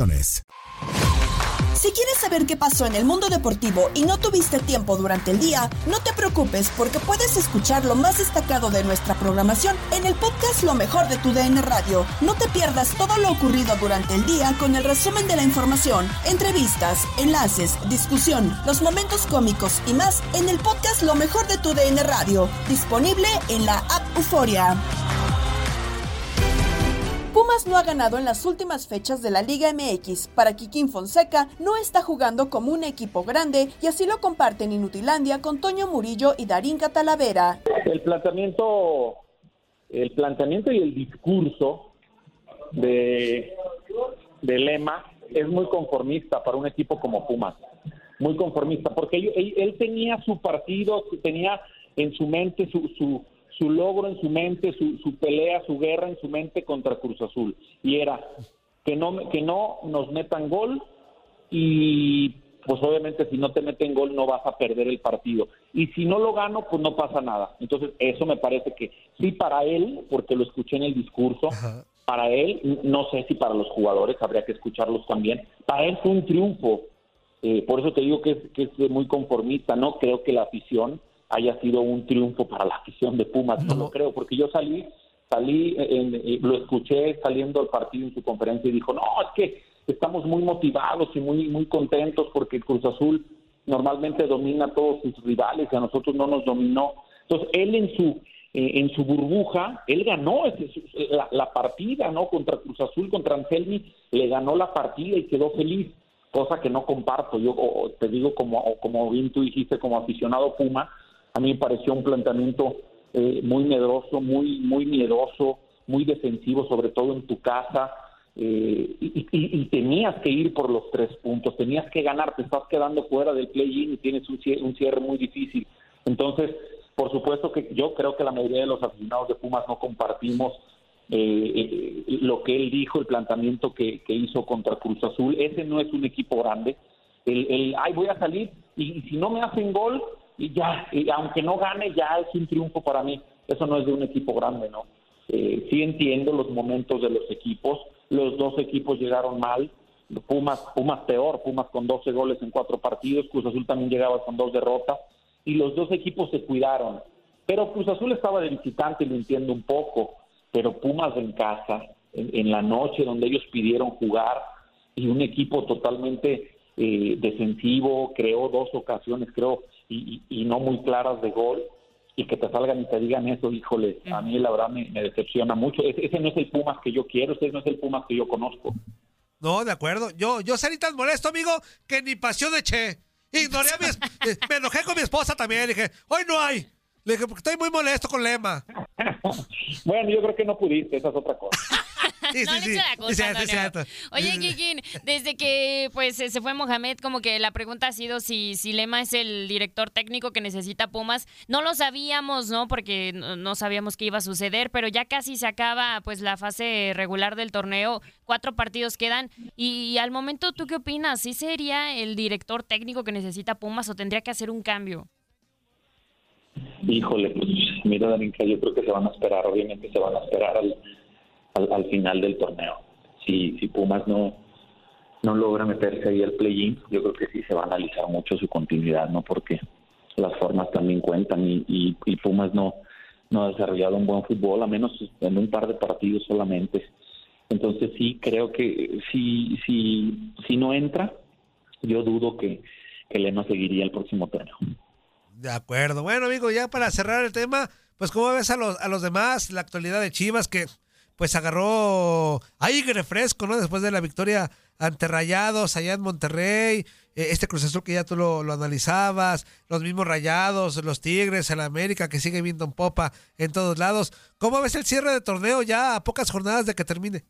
Si quieres saber qué pasó en el mundo deportivo y no tuviste tiempo durante el día, no te preocupes porque puedes escuchar lo más destacado de nuestra programación en el podcast Lo Mejor de tu D N Radio. No te pierdas todo lo ocurrido durante el día con el resumen de la información, entrevistas, enlaces, discusión, los momentos cómicos y más en el podcast Lo Mejor de tu D N Radio, disponible en la app Euforia. Pumas no ha ganado en las últimas fechas de la Liga M X. Para Kikín Fonseca, no está jugando como un equipo grande y así lo comparten Inutilandia con Toño Murillo y Darín Catalavera. El planteamiento, el planteamiento y el discurso de, de Lema es muy conformista para un equipo como Pumas. Muy conformista, porque él, él, él tenía su partido, tenía en su mente su... su su logro en su mente, su, su pelea, su guerra en su mente contra Cruz Azul. Y era que no, que no nos metan gol y pues obviamente si no te meten gol no vas a perder el partido. Y si no lo gano, pues no pasa nada. Entonces eso me parece que sí para él, porque lo escuché en el discurso, Ajá. para él, no sé si para los jugadores, habría que escucharlos también, para él fue un triunfo. Eh, por eso te digo que es, que es muy conformista, ¿no? Creo que la afición haya sido un triunfo para la afición de Pumas, no, no lo creo, porque yo salí, salí, en, en, lo escuché saliendo al partido en su conferencia y dijo, no, es que estamos muy motivados y muy muy contentos porque el Cruz Azul normalmente domina a todos sus rivales y a nosotros no nos dominó. Entonces, él en su eh, en su burbuja, él ganó ese, la, la partida, ¿no? Contra Cruz Azul, contra Anselmi, le ganó la partida y quedó feliz, cosa que no comparto. Yo o, te digo, como, como bien tú dijiste, como aficionado Puma, a mí me pareció un planteamiento eh, muy medroso, muy muy miedoso, muy defensivo, sobre todo en tu casa, eh, y, y, y tenías que ir por los tres puntos, tenías que ganar, te estás quedando fuera del play-in y tienes un cierre, un cierre muy difícil. Entonces, por supuesto que yo creo que la mayoría de los aficionados de Pumas no compartimos eh, eh, lo que él dijo, el planteamiento que, que hizo contra Cruz Azul. Ese no es un equipo grande. El, el ay, voy a salir y, y si no me hacen gol, y ya, y aunque no gane, ya es un triunfo para mí. Eso no es de un equipo grande, ¿no? Eh, sí entiendo los momentos de los equipos. Los dos equipos llegaron mal. Pumas, Pumas peor, Pumas con doce goles en cuatro partidos. Cruz Azul también llegaba con dos derrotas. Y los dos equipos se cuidaron. Pero Cruz Azul estaba de visitante, lo entiendo un poco. Pero Pumas en casa, en, en la noche donde ellos pidieron jugar, y un equipo totalmente eh, defensivo, creó dos ocasiones, creo, Y, y, y no muy claras de gol, y que te salgan y te digan eso, híjole, a mí la verdad me, me decepciona mucho. Ese, ese no es el Pumas que yo quiero, ese no es el Pumas que yo conozco. No, de acuerdo. Yo, yo salí tan molesto, amigo, que ni pasión eché. Ignoré a mi es- me enojé con mi esposa también, le dije, hoy no hay. Le dije, porque estoy muy molesto con Lema. Bueno, yo creo que no pudiste, esa es otra cosa. Sí, No sí, le sí. eche la culpa, Es cierto, es Antonio. cierto. Oye, Kikín, desde que pues se fue Mohamed, como que la pregunta ha sido si, si Lema es el director técnico que necesita Pumas. No lo sabíamos, ¿no? Porque no, no sabíamos qué iba a suceder, pero ya casi se acaba pues la fase regular del torneo. Cuatro partidos quedan. Y, y al momento, ¿tú qué opinas? ¿Sí sería el director técnico que necesita Pumas o tendría que hacer un cambio? Híjole, pues mira, Darinka, yo creo que se van a esperar, obviamente se van a esperar al, al, al final del torneo. Si, si Pumas no, no logra meterse ahí al play-in, yo creo que sí se va a analizar mucho su continuidad, ¿no? Porque las formas también cuentan y, y, y Pumas no, no ha desarrollado un buen fútbol, a menos en un par de partidos solamente. Entonces sí, creo que si, si, si no entra, yo dudo que, que Lema seguiría el próximo torneo. De acuerdo. Bueno, amigo, ya para cerrar el tema, pues ¿cómo ves a los, a los demás? La actualidad de Chivas, que pues agarró aire fresco, ¿no? Después de la victoria ante Rayados allá en Monterrey, eh, este Cruz Azul que ya tú lo, lo analizabas, los mismos Rayados, los Tigres, el América que sigue viendo en popa en todos lados. ¿Cómo ves el cierre de torneo ya a pocas jornadas de que termine?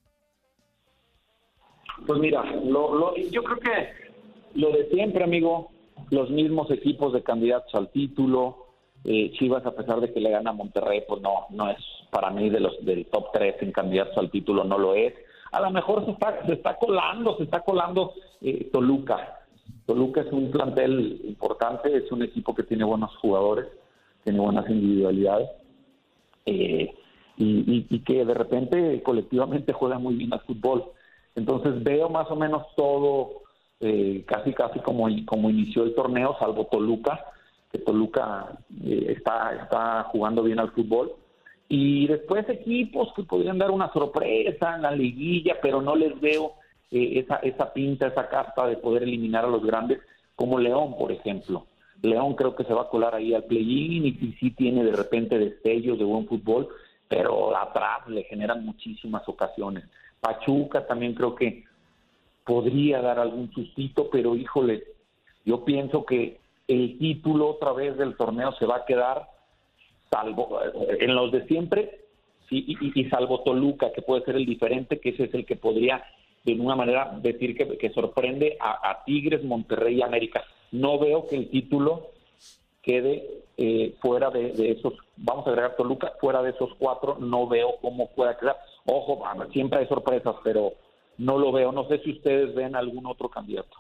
Pues mira, lo, lo, yo creo que lo de siempre, amigo, los mismos equipos de candidatos al título. eh, Chivas, a pesar de que le gana a Monterrey, pues no no es para mí de los del top tres en candidatos al título, no lo es. A lo mejor se está se está colando, se está colando eh, Toluca. Toluca es un plantel importante, es un equipo que tiene buenos jugadores, tiene buenas individualidades, eh, y, y, y que de repente colectivamente juega muy bien al fútbol. Entonces veo más o menos todo eh, casi casi como, como inició el torneo, salvo Toluca, que Toluca eh, está, está jugando bien al fútbol. Y después equipos que podrían dar una sorpresa en la liguilla, pero no les veo eh, esa, esa pinta, esa casta de poder eliminar a los grandes, como León, por ejemplo. León creo que se va a colar ahí al play-in y, y sí tiene de repente destellos de buen fútbol, pero atrás le generan muchísimas ocasiones. Pachuca también creo que podría dar algún sustito, pero híjole, yo pienso que el título otra vez del torneo se va a quedar salvo en los de siempre y, y, y salvo Toluca, que puede ser el diferente, que ese es el que podría de alguna manera decir que, que sorprende a, a Tigres, Monterrey y América. No veo que el título quede eh, fuera de, de esos, vamos a agregar Toluca, fuera de esos cuatro, no veo cómo pueda quedar. Ojo, siempre hay sorpresas, pero no lo veo. No sé si ustedes ven algún otro candidato.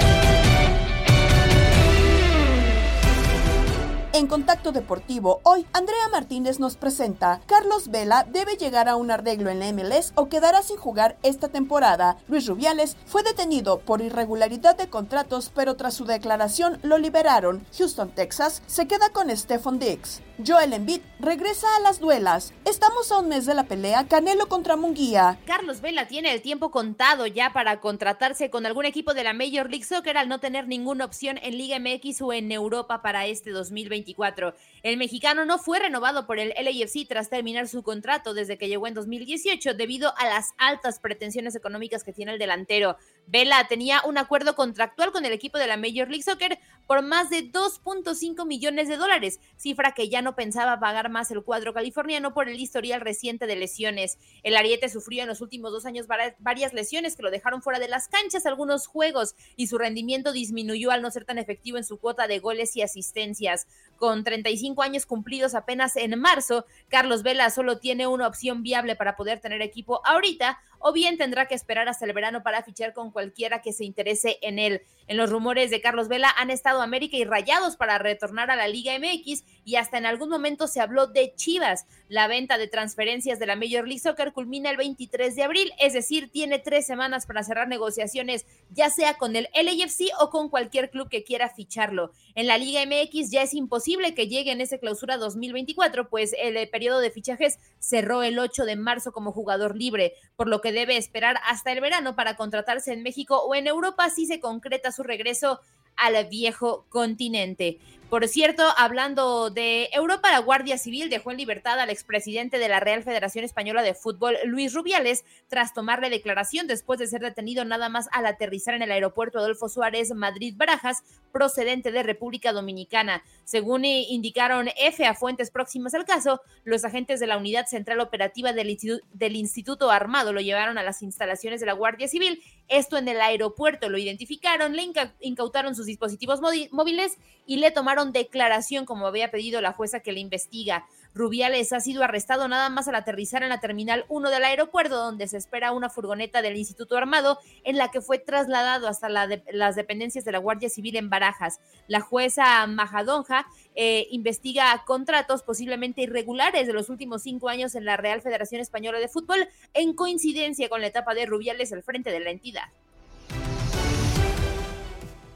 En Contacto Deportivo, hoy Andrea Martínez nos presenta: Carlos Vela debe llegar a un arreglo en la M L S o quedará sin jugar esta temporada. Luis Rubiales fue detenido por irregularidad de contratos, pero tras su declaración lo liberaron. Houston, Texas, se queda con Stephon Diggs. Joel Embiid regresa a las duelas. Estamos a un mes de la pelea Canelo contra Munguía. Carlos Vela tiene el tiempo contado ya para contratarse con algún equipo de la Major League Soccer al no tener ninguna opción en Liga M X o en Europa para este dos mil veinticuatro. El mexicano no fue renovado por el L A F C tras terminar su contrato desde que llegó en dos mil dieciocho debido a las altas pretensiones económicas que tiene el delantero. Vela tenía un acuerdo contractual con el equipo de la Major League Soccer por más de dos punto cinco millones de dólares, cifra que ya no pensaba pagar más el cuadro californiano por el historial reciente de lesiones. El ariete sufrió en los últimos dos años varias lesiones que lo dejaron fuera de las canchas algunos juegos y su rendimiento disminuyó al no ser tan efectivo en su cuota de goles y asistencias. Con treinta y cinco años cumplidos apenas en marzo, Carlos Vela solo tiene una opción viable para poder tener equipo ahorita, o bien tendrá que esperar hasta el verano para fichar con cualquiera que se interese en él. En los rumores de Carlos Vela han estado América y Rayados para retornar a la Liga M X y hasta en algún momento se habló de Chivas. La venta de transferencias de la Major League Soccer culmina el veintitrés de abril, es decir, tiene tres semanas para cerrar negociaciones, ya sea con el L A F C o con cualquier club que quiera ficharlo. En la Liga M X ya es imposible que llegue en esa clausura dos mil veinticuatro, pues el periodo de fichajes cerró el ocho de marzo como jugador libre, por lo que debe esperar hasta el verano para contratarse en México o en Europa si se concreta su regreso al viejo continente. Por cierto, hablando de Europa, la Guardia Civil dejó en libertad al expresidente de la Real Federación Española de Fútbol, Luis Rubiales, tras tomarle declaración después de ser detenido nada más al aterrizar en el aeropuerto Adolfo Suárez Madrid-Barajas, procedente de República Dominicana. Según indicaron F a fuentes próximas al caso, los agentes de la Unidad Central Operativa del Instituto, del Instituto Armado lo llevaron a las instalaciones de la Guardia Civil, esto en el aeropuerto, lo identificaron, le incautaron sus dispositivos móviles y le tomaron declaración como había pedido la jueza que le investiga. Rubiales ha sido arrestado nada más al aterrizar en la Terminal uno del aeropuerto, donde se espera una furgoneta del Instituto Armado en la que fue trasladado hasta la de, las dependencias de la Guardia Civil en Barajas. La jueza Majadonja eh, investiga contratos posiblemente irregulares de los últimos cinco años en la Real Federación Española de Fútbol, en coincidencia con la etapa de Rubiales al frente de la entidad.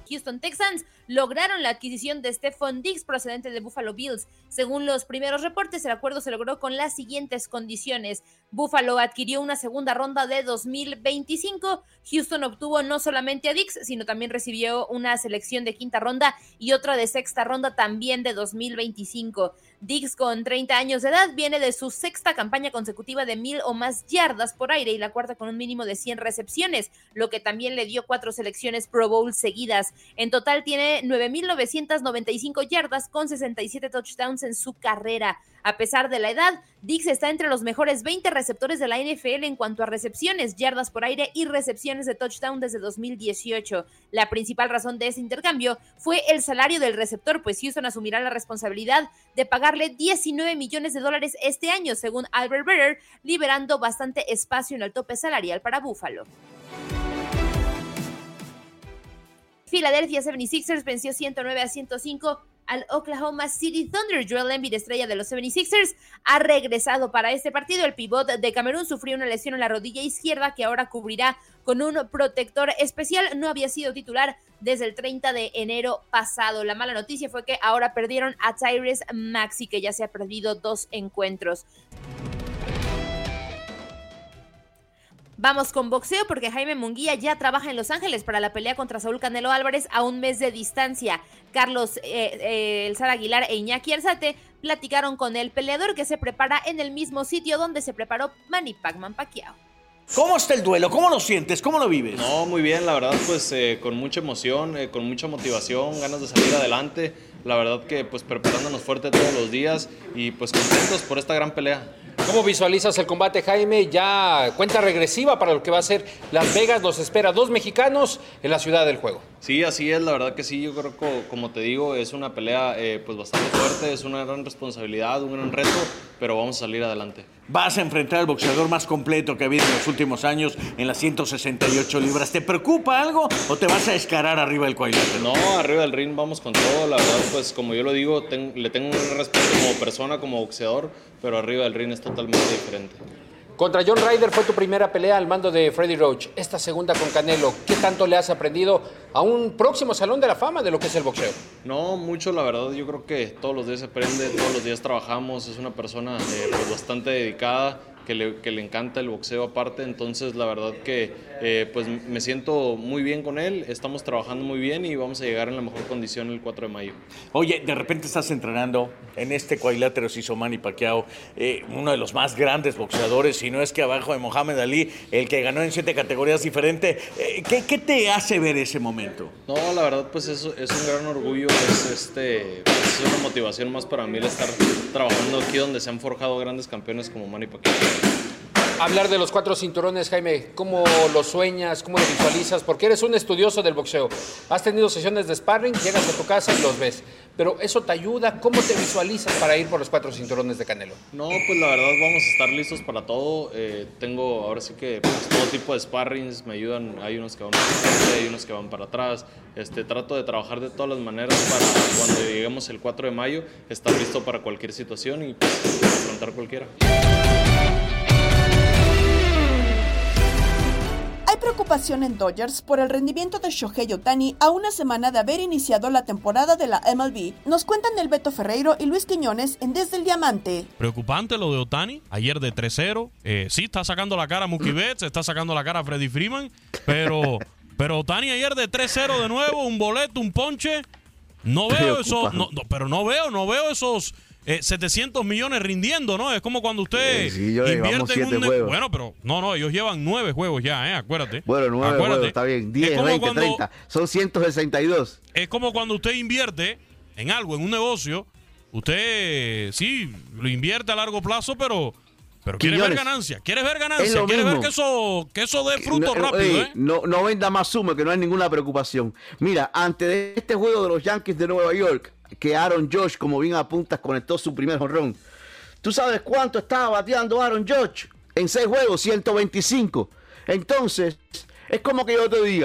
Houston Texans lograron la adquisición de Stephon Diggs procedente de Buffalo Bills. Según los primeros reportes, el acuerdo se logró con las siguientes condiciones. Buffalo adquirió una segunda ronda de dos mil veinticinco. Houston obtuvo no solamente a Diggs, sino también recibió una selección de quinta ronda y otra de sexta ronda también de dos mil veinticinco. Diggs, con treinta años de edad, viene de su sexta campaña consecutiva de mil o más yardas por aire y la cuarta con un mínimo de cien recepciones, lo que también le dio cuatro selecciones Pro Bowl seguidas. En total tiene nueve mil novecientas noventa y cinco yardas con sesenta y siete touchdowns en su carrera. A pesar de la edad, Diggs está entre los mejores veinte receptores de la N F L en cuanto a recepciones, yardas por aire y recepciones de touchdown desde dos mil dieciocho. La principal razón de ese intercambio fue el salario del receptor, pues Houston asumirá la responsabilidad de pagarle diecinueve millones de dólares este año, según Albert Breer, liberando bastante espacio en el tope salarial para Buffalo. Philadelphia setenta y seis ers venció ciento nueve a ciento cinco al Oklahoma City Thunder. Joel Embiid, estrella de los setenta y seis ers, ha regresado para este partido. El pívot de Camerún sufrió una lesión en la rodilla izquierda que ahora cubrirá con un protector especial. No había sido titular desde el treinta de enero pasado. La mala noticia fue que ahora perdieron a Tyrese Maxey, que ya se ha perdido dos encuentros. Vamos con boxeo porque Jaime Munguía ya trabaja en Los Ángeles para la pelea contra Saúl Canelo Álvarez a un mes de distancia. Carlos eh, eh, El Zar Aguilar e Iñaki Arzate platicaron con el peleador, que se prepara en el mismo sitio donde se preparó Manny Pacman Pacquiao. ¿Cómo está el duelo? ¿Cómo lo sientes? ¿Cómo lo vives? No, muy bien, la verdad, pues eh, con mucha emoción, eh, con mucha motivación, ganas de salir adelante. La verdad que pues preparándonos fuerte todos los días y pues contentos por esta gran pelea. ¿Cómo visualizas el combate, Jaime? Ya cuenta regresiva para lo que va a ser Las Vegas. Los espera dos mexicanos en la ciudad del juego. Sí, así es, la verdad que sí. Yo creo que, como te digo, es una pelea eh, pues bastante fuerte, es una gran responsabilidad, un gran reto, pero vamos a salir adelante. Vas a enfrentar al boxeador más completo que ha habido en los últimos años en las ciento sesenta y ocho libras. ¿Te preocupa algo o te vas a descarar arriba del cuadrilátero? No, arriba del ring vamos con todo. La verdad, pues como yo lo digo, ten, le tengo un respeto como persona, como boxeador, pero arriba del ring es totalmente diferente. Contra John Ryder fue tu primera pelea al mando de Freddie Roach. Esta segunda con Canelo, ¿qué tanto le has aprendido a un próximo salón de la fama de lo que es el boxeo? No, mucho, la verdad. Yo creo que todos los días se aprende, todos los días trabajamos. Es una persona eh, pues bastante dedicada, que le, que le encanta el boxeo aparte. Entonces, la verdad que eh, pues me siento muy bien con él. Estamos trabajando muy bien y vamos a llegar en la mejor condición el cuatro de mayo. Oye, de repente estás entrenando en este cuadrilátero, se hizo Manny Pacquiao, eh, uno de los más grandes boxeadores, si no es que abajo de Mohamed Ali, el que ganó en siete categorías diferentes. Eh, ¿qué, ¿Qué te hace ver ese momento? No, la verdad, pues es, es un gran orgullo, es, este, es una motivación más para mí el estar trabajando aquí donde se han forjado grandes campeones como Manny Pacquiao. Hablar de los cuatro cinturones, Jaime, ¿cómo lo sueñas? ¿Cómo lo visualizas? Porque eres un estudioso del boxeo. Has tenido sesiones de sparring, llegas a tu casa y los ves. Pero eso te ayuda. ¿Cómo te visualizas para ir por los cuatro cinturones de Canelo? No, pues la verdad vamos a estar listos para todo. Eh, tengo ahora sí que pues, todo tipo de sparrings me ayudan. Hay unos que van para frente, hay unos que van para atrás. Este, trato de trabajar de todas las maneras para cuando lleguemos el cuatro de mayo estar listo para cualquier situación y pues, afrontar cualquiera. Hay preocupación en Dodgers por el rendimiento de Shohei Ohtani a una semana de haber iniciado la temporada de la M L B. Nos cuentan el Beto Ferreiro y Luis Quiñones en Desde el Diamante. Preocupante lo de Ohtani, ayer de tres cero. Eh, sí, está sacando la cara a Mookie Betts, está sacando la cara a Freddie Freeman, pero, pero Ohtani ayer de tres cero de nuevo, un boleto, un ponche. No veo eso, no, no, pero no veo, no veo esos... Eh, setecientos millones rindiendo, ¿no? Es como cuando usted sí, yo invierte en un... juegos. Bueno, pero no, no, ellos llevan nueve juegos ya, ¿eh? Acuérdate. Bueno, nueve Acuérdate. juegos, está bien. diez, veinte, cuando, treinta. Son ciento sesenta y dos. Es como cuando usted invierte en algo, en un negocio. Usted, sí, lo invierte a largo plazo, pero... Pero quieres ver ganancia, quieres ver ganancia, quieres ver que eso, que eso dé fruto no, rápido, ey, ¿eh? No, no venda más suma, que no hay ninguna preocupación. Mira, antes de este juego de los Yankees de Nueva York, que Aaron Judge, como bien apuntas, conectó su primer jonrón. ¿Tú sabes cuánto estaba bateando Aaron Judge? En seis juegos, ciento veinticinco. Entonces, es como que yo te diga,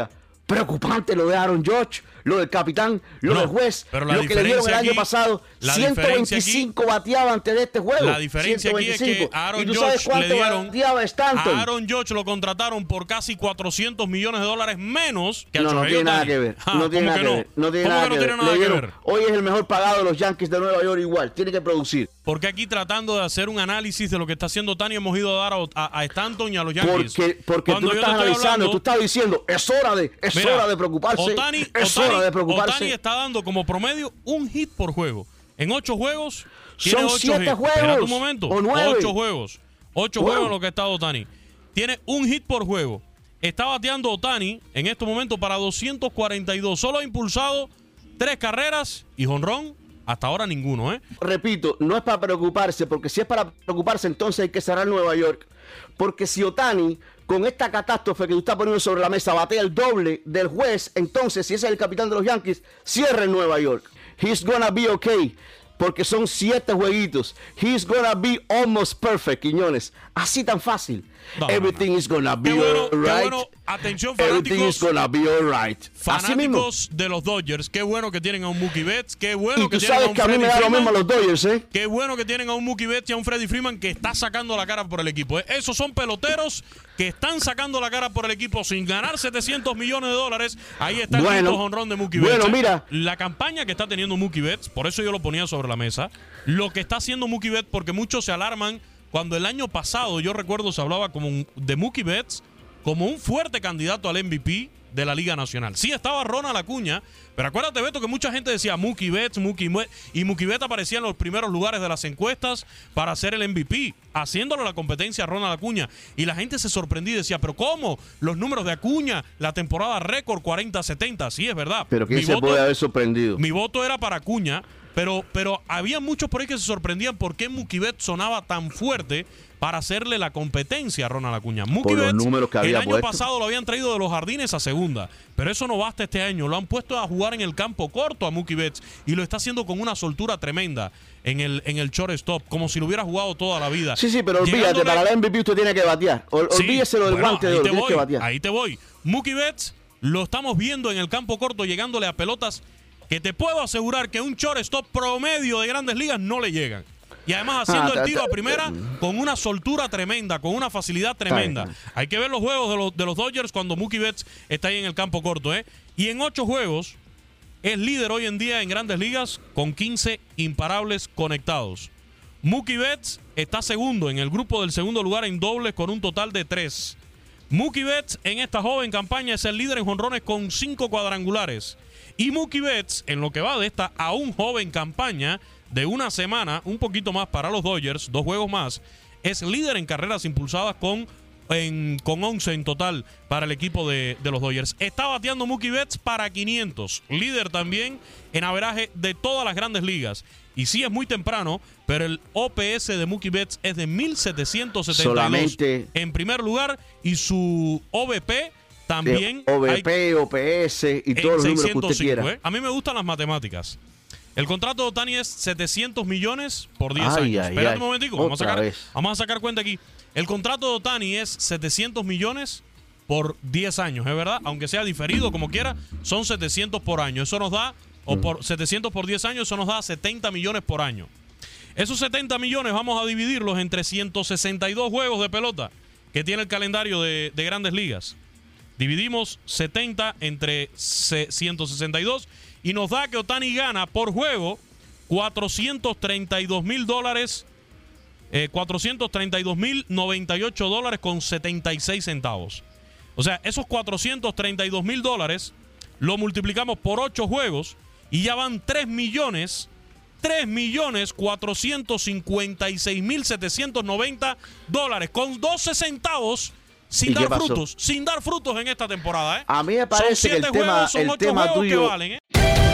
Preocupante lo de Aaron Judge, lo del capitán, lo No, del juez, pero la lo que le dieron el diferencia año aquí- pasado. la ciento veinticinco bateaba antes de este juego. La diferencia aquí es que ciento veinticinco. Aaron ¿Y tú sabes Judge le cuánto dieron bateaba Stanton? a Aaron Judge lo contrataron por casi cuatrocientos millones de dólares menos que a No, no Shohei tiene nada Ohtani. que ver. Ah, No tiene ¿cómo nada que que no? ver. No tiene ¿Cómo nada que no que tiene ver. nada Le que dieron- ver? Hoy es el mejor pagado de los Yankees de Nueva York igual. Tiene que producir. Porque aquí tratando de hacer un análisis de lo que está haciendo Ohtani hemos ido a dar a, a- a Stanton y a los Yankees. Porque, porque tú Cuando no yo estás te estoy analizando, hablando- tú estás diciendo, es hora de, es Mira, hora de preocuparse. Ohtani, es Ohtani- hora de preocuparse. Ohtani está dando como promedio un hit por juego. En ocho juegos, tiene Son ocho siete hits. juegos, Espérate un momento. o nueve. Ocho juegos. Ocho Wow. juegos en lo que está Ohtani. Tiene un hit por juego. Está bateando Ohtani en este momento para doscientos cuarenta y dos. Solo ha impulsado tres carreras y jonrón. Hasta ahora ninguno, ¿eh? Repito, no es para preocuparse, porque si es para preocuparse, entonces hay que cerrar Nueva York. Porque si Ohtani, con esta catástrofe que tú estás poniendo sobre la mesa, batea el doble del juez, entonces, si ese es el capitán de los Yankees, cierra en Nueva York. He's gonna be okay. Porque son siete jueguitos. He's gonna be almost perfect, Quiñones. Así tan fácil. No, Everything no, no. is gonna be Qué bueno, qué alright. bueno. Atención, Everything is fanáticos. gonna be alright. Así mismo. Fanáticos de los Dodgers, qué bueno que tienen a un Mookie Betts, qué bueno Y que tú tienen a sabes un que a mí Freddie me da lo Freeman, mismo a los Dodgers, ¿eh? qué bueno que tienen a un Mookie Betts y a un Freddie Freeman que está sacando la cara por el equipo. ¿eh? Esos son peloteros que están sacando la cara por el equipo sin ganar setecientos millones de dólares. Ahí está el Bueno, quinto jonrón de Mookie bueno, Betts. ¿eh? mira. La campaña que está teniendo Mookie Betts, por eso yo lo ponía sobre la mesa, lo que está haciendo Mookie Betts, porque muchos se alarman cuando el año pasado, yo recuerdo, se hablaba como un- de Mookie Betts como un fuerte candidato al M V P de la Liga Nacional. Sí estaba Ronald Acuña, pero acuérdate, Beto, que mucha gente decía Mookie Betts, Mookie Betts, y Mookie Betts aparecía en los primeros lugares de las encuestas para ser el M V P, haciéndole la competencia a Ronald Acuña. Y la gente se sorprendía y decía, ¿pero cómo? Los números de Acuña, la temporada récord cuarenta setenta, sí, es verdad. Pero ¿quién Mi se voto- puede haber sorprendido? mi voto era para Acuña, pero, pero había muchos por ahí que se sorprendían por qué Mookie Betts sonaba tan fuerte para hacerle la competencia a Ronald Acuña. Mookie Por los Betts, números que el había año puesto. pasado lo habían traído de los Jardines a segunda, pero eso no basta este año. Lo han puesto a jugar en el campo corto a Mookie Betts y lo está haciendo con una soltura tremenda en el, en el shortstop, como si lo hubiera jugado toda la vida. Sí, sí, pero olvídate, Llegándole- para el M V P usted tiene que batear. Ol- Sí, Olvídese lo del bueno, guante de ahí oro, te tienes que voy, batear. Ahí te voy. Mookie Betts lo estamos viendo en el campo corto llegándole a pelotas que te puedo asegurar que un shortstop promedio de Grandes Ligas no le llegan. Y además haciendo Ah, el ta- tiro ta- a primera con una soltura tremenda, con una facilidad tremenda. bien. Hay que ver los juegos de los, de los Dodgers cuando Mookie Betts está ahí en el campo corto, ¿eh? Y en ocho juegos es líder hoy en día en Grandes Ligas con quince imparables conectados. Mookie Betts está segundo en el grupo del segundo lugar en dobles con un total de tres. Mookie Betts en esta joven campaña es el líder en jonrones con cinco cuadrangulares. Y Mookie Betts, en lo que va de esta aún joven campaña de una semana, un poquito más para los Dodgers, dos juegos más, es líder en carreras impulsadas con, en, con once en total para el equipo de, de los Dodgers. Está bateando Mookie Betts para quinientos, líder también en averaje de todas las Grandes Ligas. Y sí es muy temprano, pero el O P S de Mookie Betts es de mil setecientos setenta y dos Solamente- en primer lugar y su O V P también O V hay P, O P S y en todos los números que usted seiscientos cinco, quiera. ¿eh? A mí me gustan las matemáticas. El contrato de Ohtani es setecientos millones por diez Ay, años. ay, Espérate ay. un momentico, vamos a, Otra sacar, vez. vamos a sacar cuenta aquí. El contrato de Ohtani es setecientos millones por diez años, ¿es verdad? Aunque sea diferido como quiera, son setecientos por año. Eso nos da, o por setecientos por diez años, eso nos da setenta millones por año. Esos setenta millones vamos a dividirlos entre ciento sesenta y dos juegos de pelota que tiene el calendario de, de Grandes Ligas. Dividimos setenta entre ciento sesenta y dos y nos da que Ohtani gana por juego cuatrocientos treinta y dos mil dólares, eh, cuatrocientos treinta y dos mil noventa y ocho dólares con setenta y seis centavos. O sea, esos cuatrocientos treinta y dos mil dólares lo multiplicamos por ocho juegos y ya van tres millones, tres millones cuatrocientos cincuenta y seis mil setecientos noventa dólares con doce centavos. Sin ¿Y qué dar pasó? frutos, sin dar frutos en esta temporada, ¿eh? A mí me Son parece que el siete tema, juegos, son el ocho tema juegos que tuyo, valen, ¿eh?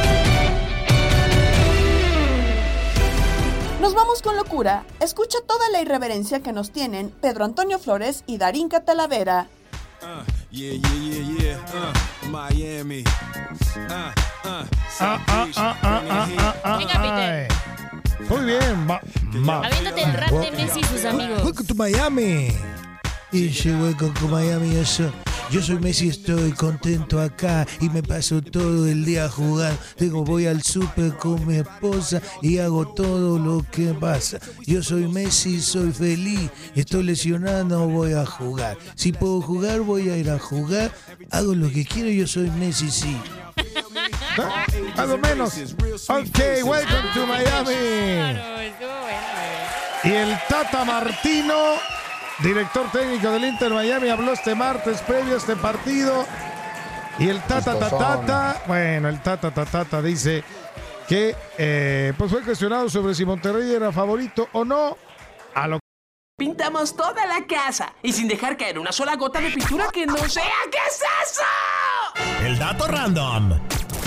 Nos vamos con locura. Escucha toda la irreverencia que nos tienen Pedro Antonio Flores y Darín Catalavera. Uh, yeah, yeah, yeah, yeah. Uh, Miami. Uh, uh, South Beach, bring it here. Venga, Peter. Muy bien. Ma, ma. Aviéntate el rap de Messi y sus amigos. Welcome to Miami. Y she welcome to Miami, eso. Yo soy Messi, estoy contento acá y me paso todo el día jugando. Digo, voy al súper con mi esposa y hago todo lo que pasa. Yo soy Messi, soy feliz. Estoy lesionado, no voy a jugar. Si puedo jugar, voy a ir a jugar. Hago lo que quiero, yo soy Messi, sí. ¿No? Más o menos. Ok, welcome to Miami. Y el Tata Martino, director técnico del Inter Miami, habló este martes previo a este partido. Y el Tata Tatata, bueno, el Tata Tatata dice que eh, pues fue cuestionado sobre si Monterrey era favorito o no. A lo Pintamos toda la casa y sin dejar caer una sola gota de pintura que no sea. ¿Qué es eso? El dato random.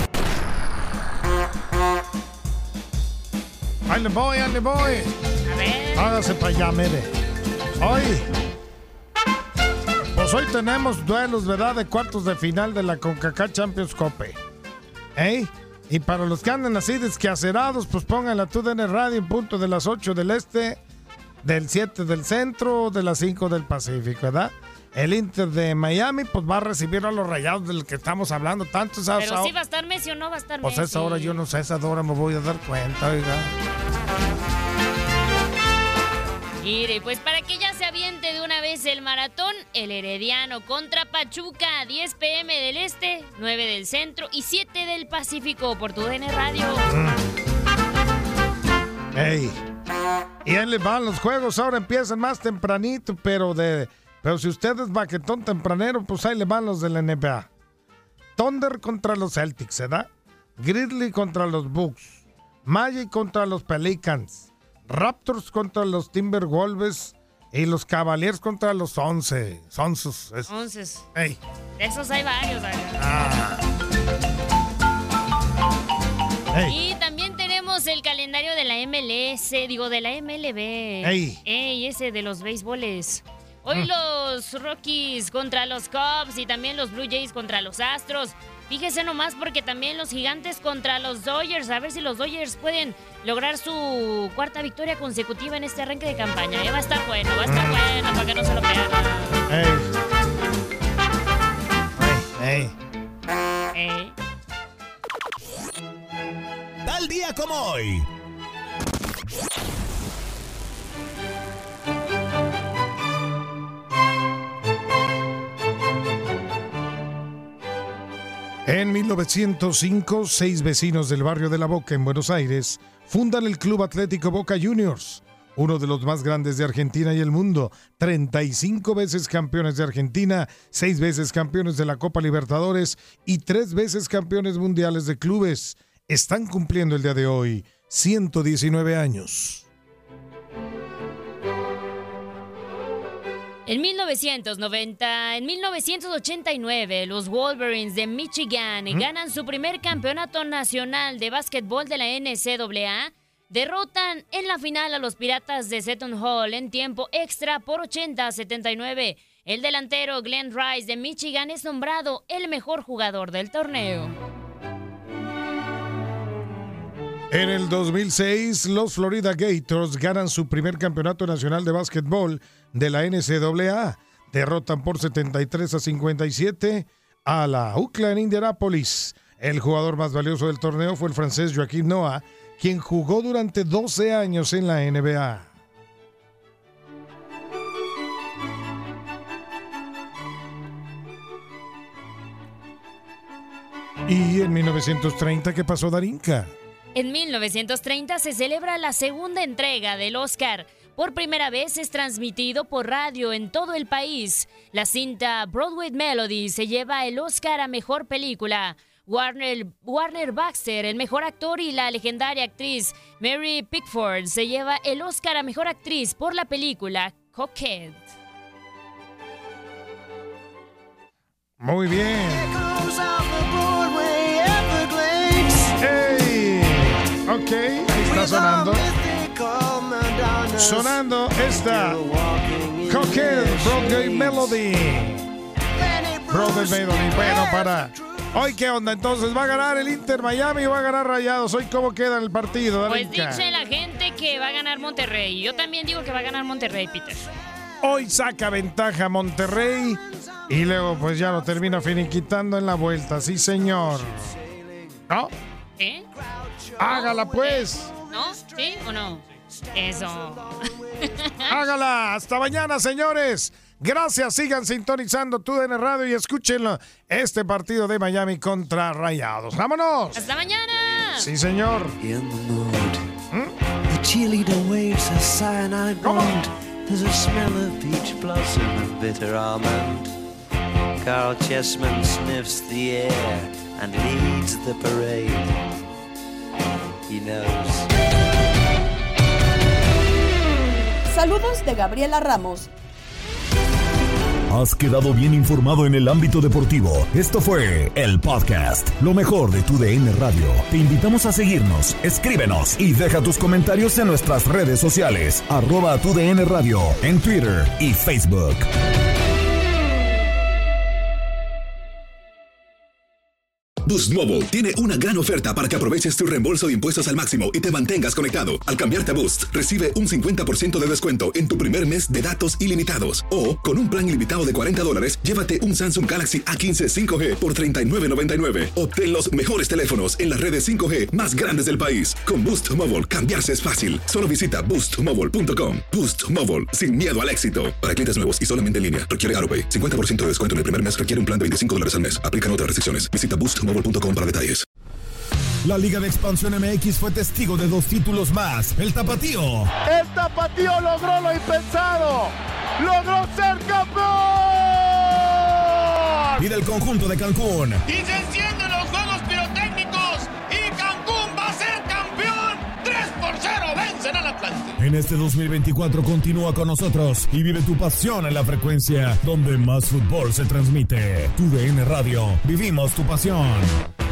Ahí le voy, ahí le voy. A ver. Hágase para allá, mire. Hoy, pues hoy tenemos duelos, ¿verdad? De cuartos de final de la CONCACAF Champions Cup. ¿Eh? Y para los que andan así desquacerados, pues pongan la T U D N Radio en punto de las ocho del este, del siete del centro, de las cinco del Pacífico, ¿verdad? El Inter de Miami, pues va a recibir a los Rayados del que estamos hablando tanto. Esa, Pero esa, sí va a estar Messi o no va a estar pues Messi. esa hora yo no sé, esa hora me voy a dar cuenta, oiga. Mire, pues para que ya se aviente de una vez el maratón, el Herediano contra Pachuca, diez pe eme del Este, nueve del Centro y siete del Pacífico por tu D N Radio. Ey. Y ahí les van los juegos, ahora empiezan más tempranito, pero de pero si usted es baquetón tempranero, pues ahí le van los de la N B A. Thunder contra los Celtics, ¿verdad? Grizzly contra los Bucks. Magic contra los Pelicans. Raptors contra los Timberwolves y los Cavaliers contra los Once. Onces. Es... Onces. Ey. De esos hay varios. Ah. Y también tenemos el calendario de la M L S, digo, de la M L B. Ey. Ey, ese de los béisboles. Hoy Mm. los Rockies contra los Cubs y también los Blue Jays contra los Astros. Fíjese nomás porque también los Gigantes contra los Dodgers. A ver si los Dodgers pueden lograr su cuarta victoria consecutiva en este arranque de campaña. Ya va a estar bueno, va a estar bueno para que no se lo pierdan. Ey. Ey. Ey. Tal día como hoy. En mil novecientos cinco, seis vecinos del barrio de La Boca, en Buenos Aires, fundan el Club Atlético Boca Juniors, uno de los más grandes de Argentina y el mundo, treinta y cinco veces campeones de Argentina, seis veces campeones de la Copa Libertadores y tres veces campeones mundiales de clubes. Están cumpliendo el día de hoy ciento diecinueve años. En mil novecientos noventa, en mil novecientos ochenta y nueve, los Wolverines de Michigan ¿Mm? ganan su primer campeonato nacional de básquetbol de la N C A A. Derrotan en la final a los Piratas de Seton Hall en tiempo extra por ochenta a setenta y nueve. El delantero Glenn Rice de Michigan es nombrado el mejor jugador del torneo. En el dos mil seis, los Florida Gators ganan su primer campeonato nacional de básquetbol de la N C A A. Derrotan por setenta y tres a cincuenta y siete a la U C L A en Indianápolis. El jugador más valioso del torneo fue el francés Joaquim Noah, quien jugó durante doce años en la N B A. Y en mil novecientos treinta, ¿qué pasó, Darinka? En mil novecientos treinta se celebra la segunda entrega del Oscar. Por primera vez es transmitido por radio en todo el país. La cinta Broadway Melody se lleva el Oscar a Mejor Película. Warner, Warner Baxter, el mejor actor, y la legendaria actriz Mary Pickford se lleva el Oscar a Mejor Actriz por la película Coquette. Muy bien. ¡Hey! Ok, ahí está sonando. Sonando esta Coquette Broadway Melody. Broadway Melody. Bueno, para hoy, ¿qué onda? Entonces, ¿va a ganar el Inter Miami o va a ganar Rayados? Hoy, ¿cómo queda el partido? Pues Darinka? dice la gente que va a ganar Monterrey. Yo también digo que va a ganar Monterrey, Peter. Hoy saca ventaja Monterrey Y luego pues ya lo termina finiquitando en la vuelta, sí señor. ¿No? ¿Eh? Hágala pues. ¿No? ¿Sí o no? Eso. Hágala. Hasta mañana, señores. Gracias. Sigan sintonizando tu D N Radio y escuchen este partido de Miami contra Rayados. ¡Vámonos! ¡Hasta mañana! Sí, señor. The cheerleader waves a cyanide wand. There's a smell of peach blossom and bitter almond. Carl Chessman sniffs the air and leads the parade. He knows. Saludos de Gabriela Ramos. Has quedado bien informado en el ámbito deportivo. Esto fue el podcast, lo mejor de tu D N Radio. Te invitamos a seguirnos, escríbenos y deja tus comentarios en nuestras redes sociales, arroba tu D N Radio, en Twitter y Facebook. Boost Mobile tiene una gran oferta para que aproveches tu reembolso de impuestos al máximo y te mantengas conectado. Al cambiarte a Boost, recibe un cincuenta por ciento de descuento en tu primer mes de datos ilimitados. O, con un plan ilimitado de cuarenta dólares, llévate un Samsung Galaxy A quince cinco G por treinta y nueve noventa y nueve. Obtén los mejores teléfonos en las redes cinco G más grandes del país. Con Boost Mobile, cambiarse es fácil. Solo visita boost mobile punto com. Boost Mobile, sin miedo al éxito. Para clientes nuevos y solamente en línea, requiere AutoPay. cincuenta por ciento de descuento en el primer mes requiere un plan de veinticinco dólares al mes. Aplican otras restricciones. Visita boost mobile punto com para detalles. La Liga de Expansión M X fue testigo de dos títulos más. El Tapatío. El Tapatío logró lo impensado. ¡Logró ser campeón! Y del conjunto de Cancún. Y se encienden los juegos pirotécnicos. Y Cancún va a ser campeón. tres por cero vencen al Atlante. En este dos mil veinticuatro continúa con nosotros y vive tu pasión en la frecuencia donde más fútbol se transmite. Tu D N Radio. Vivimos tu pasión.